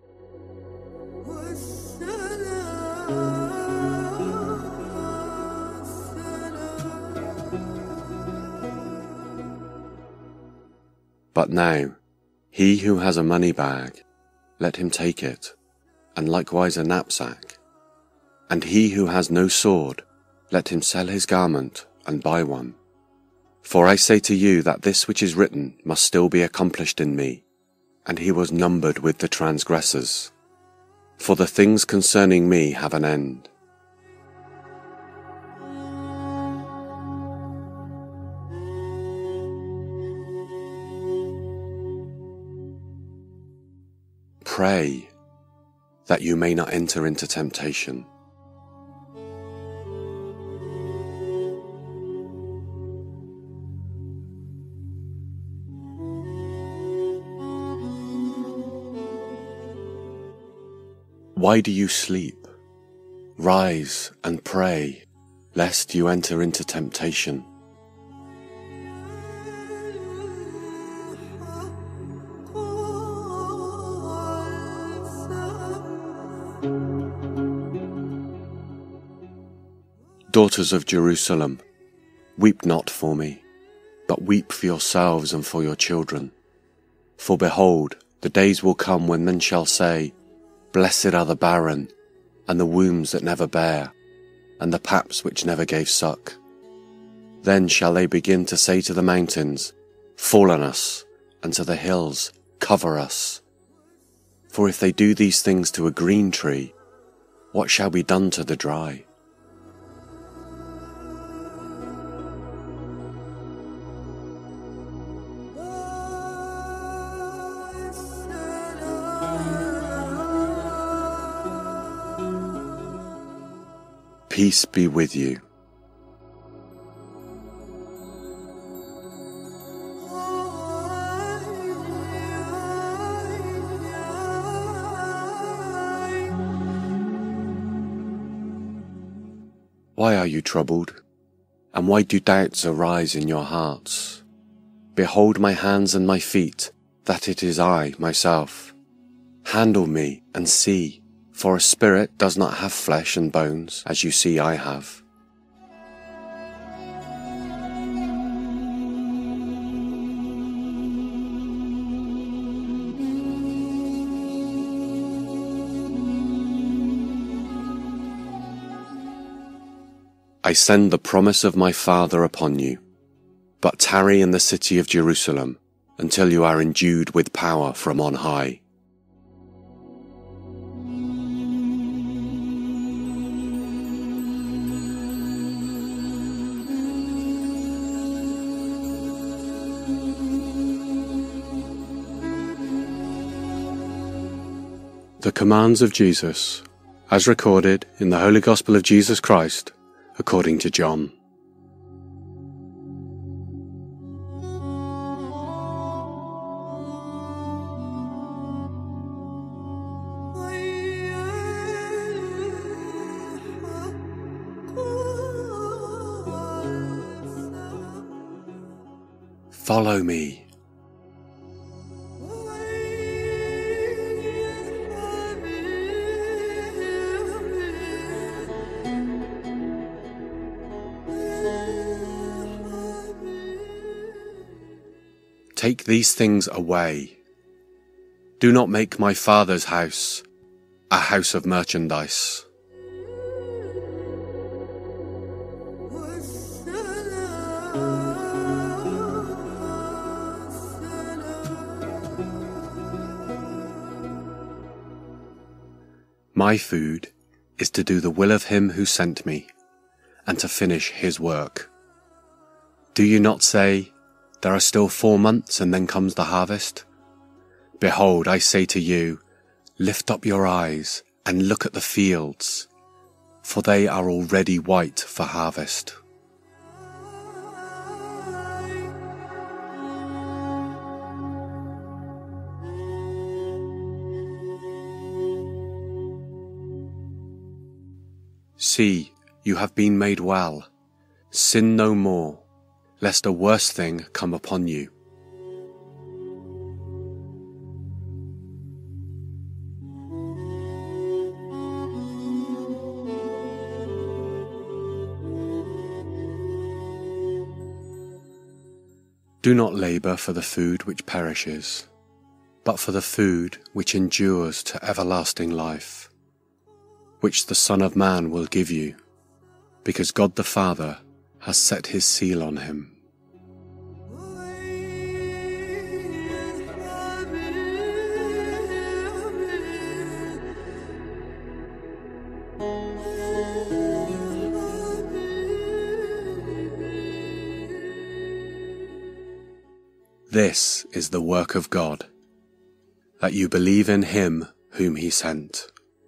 But now, he who has a money bag, let him take it, and likewise a knapsack. And he who has no sword, let him sell his garment and buy one. For I say to you that this which is written must still be accomplished in me. And he was numbered with the transgressors. For the things concerning me have an end. Pray that you may not enter into temptation. Why do you sleep? Rise and pray, lest you enter into temptation. Daughters of Jerusalem, weep not for me, but weep for yourselves and for your children. For behold, The days will come when men shall say, Blessed are the barren, and the wombs that never bare, and the paps which never gave suck. Then shall they begin to say to the mountains, Fall on us, and to the hills, Cover us. For if they do these things to a green tree, what shall be done to the dry? Peace be with you. Why are you troubled? And why do doubts arise in your hearts? Behold my hands and my feet, that it is I, myself. Handle me and see. For a spirit does not have flesh and bones, as you see I have. I send the promise of my Father upon you, but tarry in the city of Jerusalem until you are endued with power from on high. The commands of Jesus, as recorded in the Holy Gospel of Jesus Christ, according to John. Follow me. Take these things away. Do not make my Father's house a house of merchandise. My food is to do the will of him who sent me, and to finish his work. Do you not say, There are still four months, and then comes the harvest? Behold, I say to you, lift up your eyes and look at the fields, for they are already white for harvest. See, you have been made well. Sin no more, lest a worse thing come upon you. Do not labour for the food which perishes, but for the food which endures to everlasting life, which the Son of Man will give you, because God the Father has set his seal on him. This is the work of God, that you believe in him whom he sent.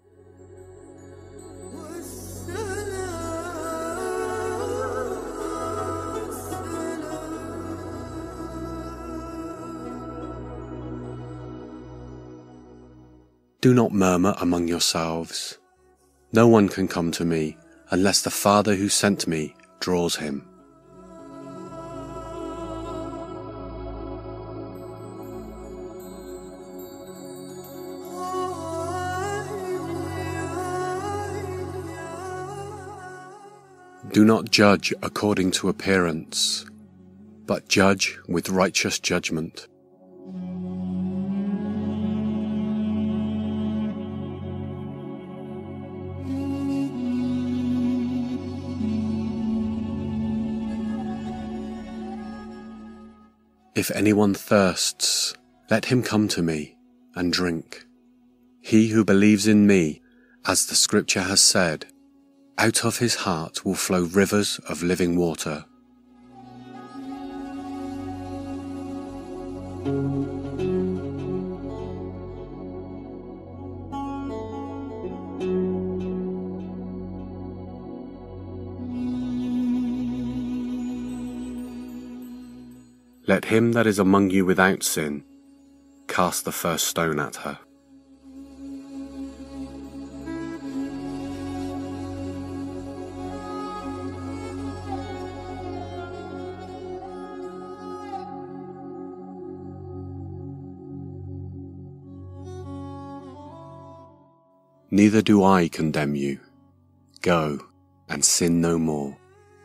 Do not murmur among yourselves. No one can come to me unless the Father who sent me draws him. Do not judge according to appearance, but judge with righteous judgment. If anyone thirsts, let him come to me and drink. He who believes in me, as the scripture has said, out of his heart will flow rivers of living water. Let him that is among you without sin cast the first stone at her. Neither do I condemn you. Go and sin no more.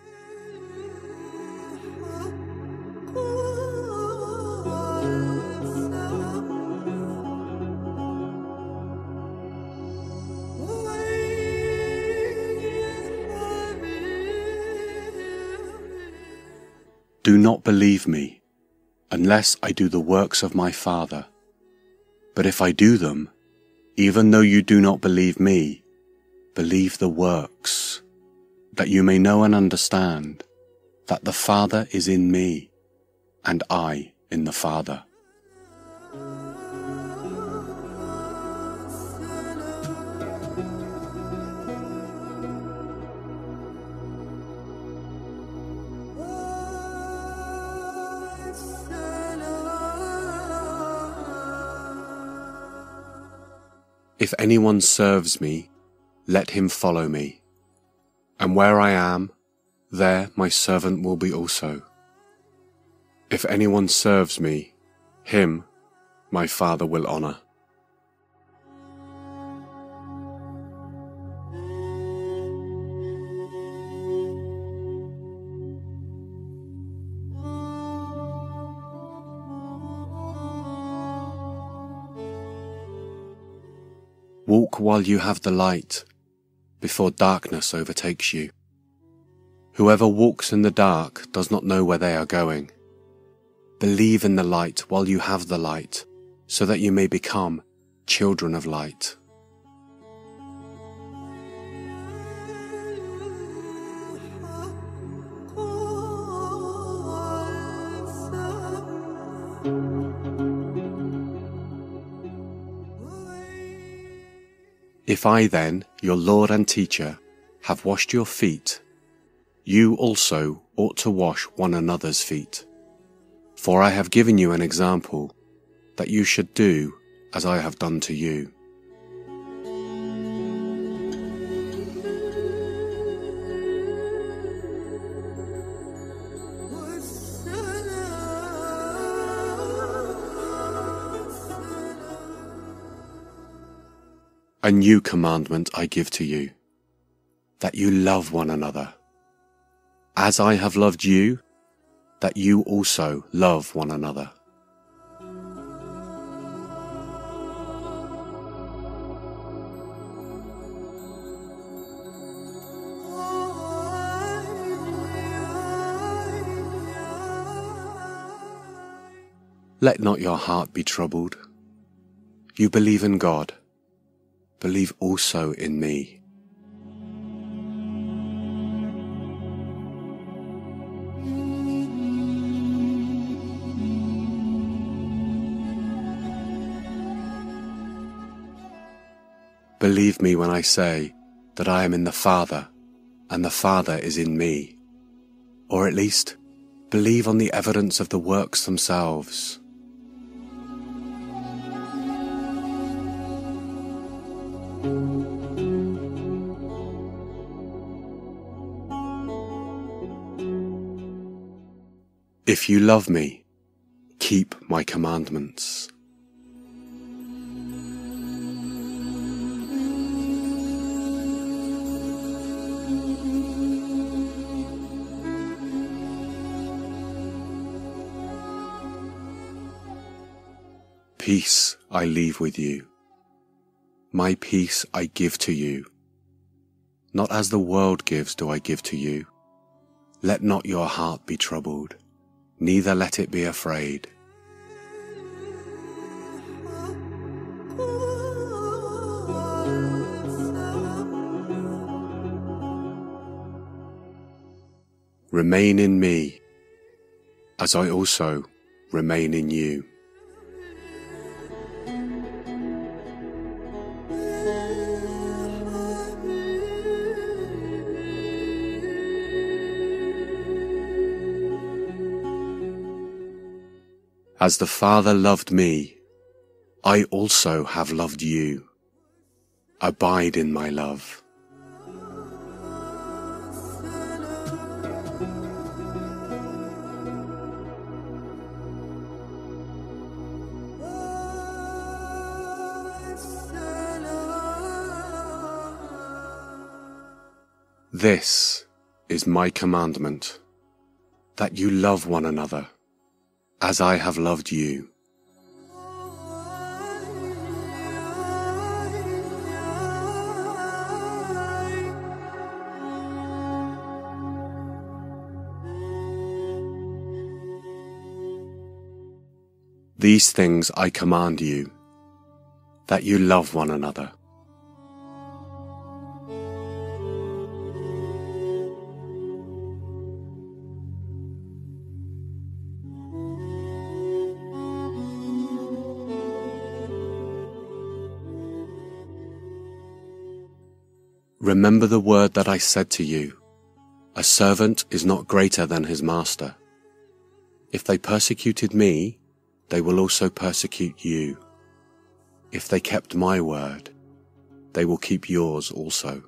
Do not believe me, unless I do the works of my Father. But if I do them, even though you do not believe me, believe the works, that you may know and understand that the Father is in me, and I in the Father. If anyone serves me, let him follow me. And where I am, there my servant will be also. If anyone serves me, him my Father will honor. Walk while you have the light, before darkness overtakes you. Whoever walks in the dark does not know where they are going. Believe in the light while you have the light, so that you may become children of light. If I then, your Lord and teacher, have washed your feet, you also ought to wash one another's feet. For I have given you an example, that you should do as I have done to you. A new commandment I give to you, that you love one another. As I have loved you, that you also love one another. Let not your heart be troubled. You believe in God. Believe also in me. Believe me when I say that I am in the Father, and the Father is in me. Or at least, believe on the evidence of the works themselves. If you love me, keep my commandments. Peace I leave with you. My peace I give to you. Not as the world gives do I give to you. Let not your heart be troubled, neither let it be afraid. Remain in me, as I also remain in you. As the Father loved me, I also have loved you. Abide in my love. This is my commandment, that you love one another, as I have loved you. These things I command you, that you love one another. Remember the word that I said to you, a servant is not greater than his master. If they persecuted me, they will also persecute you. If they kept my word, they will keep yours also.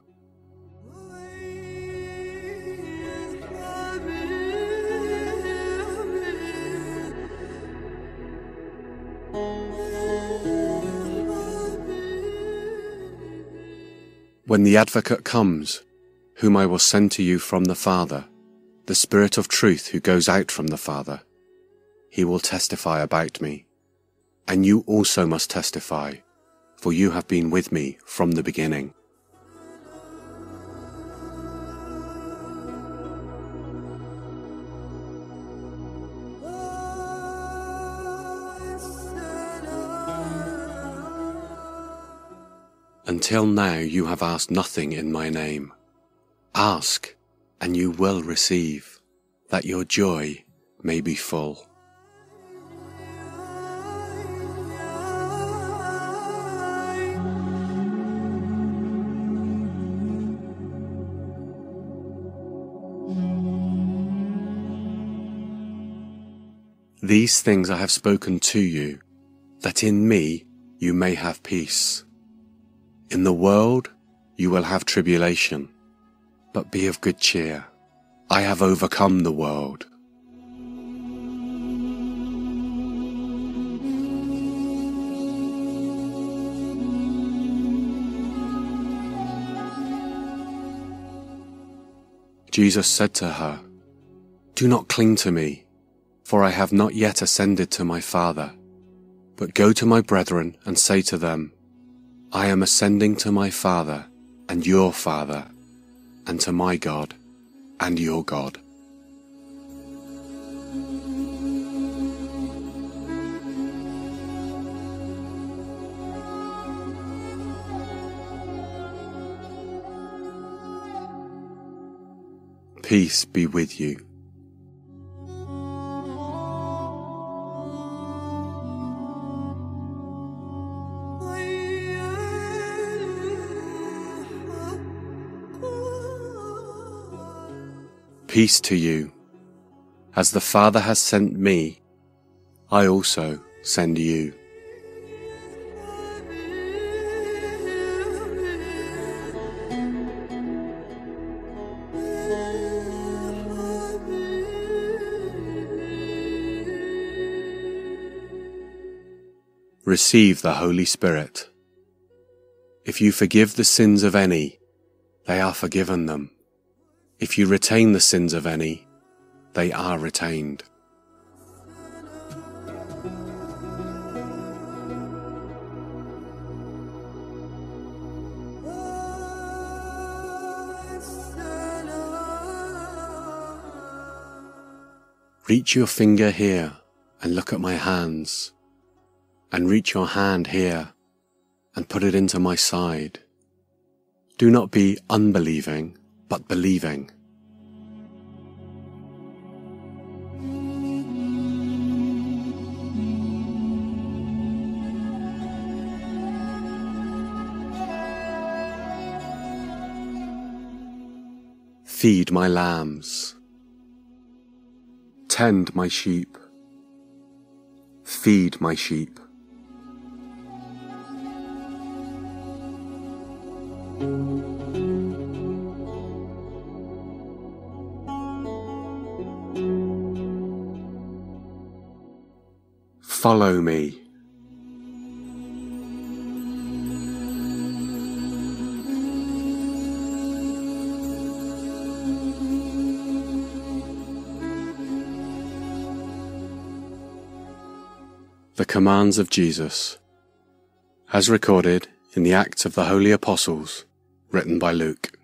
When the Advocate comes, whom I will send to you from the Father, the Spirit of truth who goes out from the Father, he will testify about me. And you also must testify, for you have been with me from the beginning. Until now you have asked nothing in my name. Ask, and you will receive, that your joy may be full. These things I have spoken to you, that in me you may have peace. In the world you will have tribulation, but be of good cheer. I have overcome the world. Jesus said to her, "Do not cling to me, for I have not yet ascended to my Father. But go to my brethren and say to them, I am ascending to my Father and your Father, and to my God and your God." Peace be with you. Peace to you. As the Father has sent me, I also send you. Receive the Holy Spirit. If you forgive the sins of any, they are forgiven them. If you retain the sins of any, they are retained. Reach your finger here and look at my hands, and reach your hand here and put it into my side. Do not be unbelieving, but believing. Feed my lambs. Tend my sheep. Feed my sheep. Follow me. The commands of Jesus, as recorded in the Acts of the Holy Apostles, written by Luke.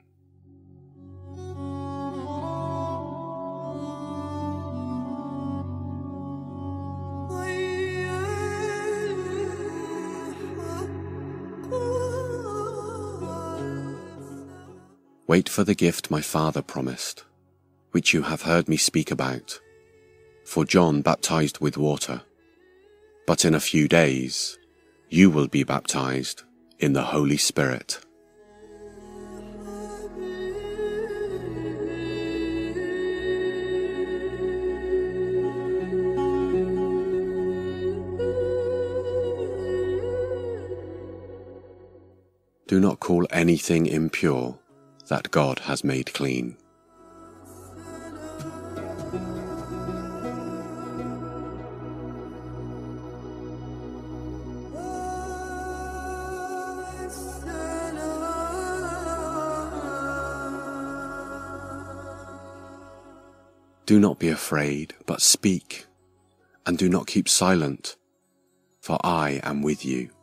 Wait for the gift my Father promised, which you have heard me speak about. For John baptized with water, but in a few days you will be baptized in the Holy Spirit. Do not call anything impure that God has made clean. Do not be afraid, but speak, and do not keep silent, for I am with you.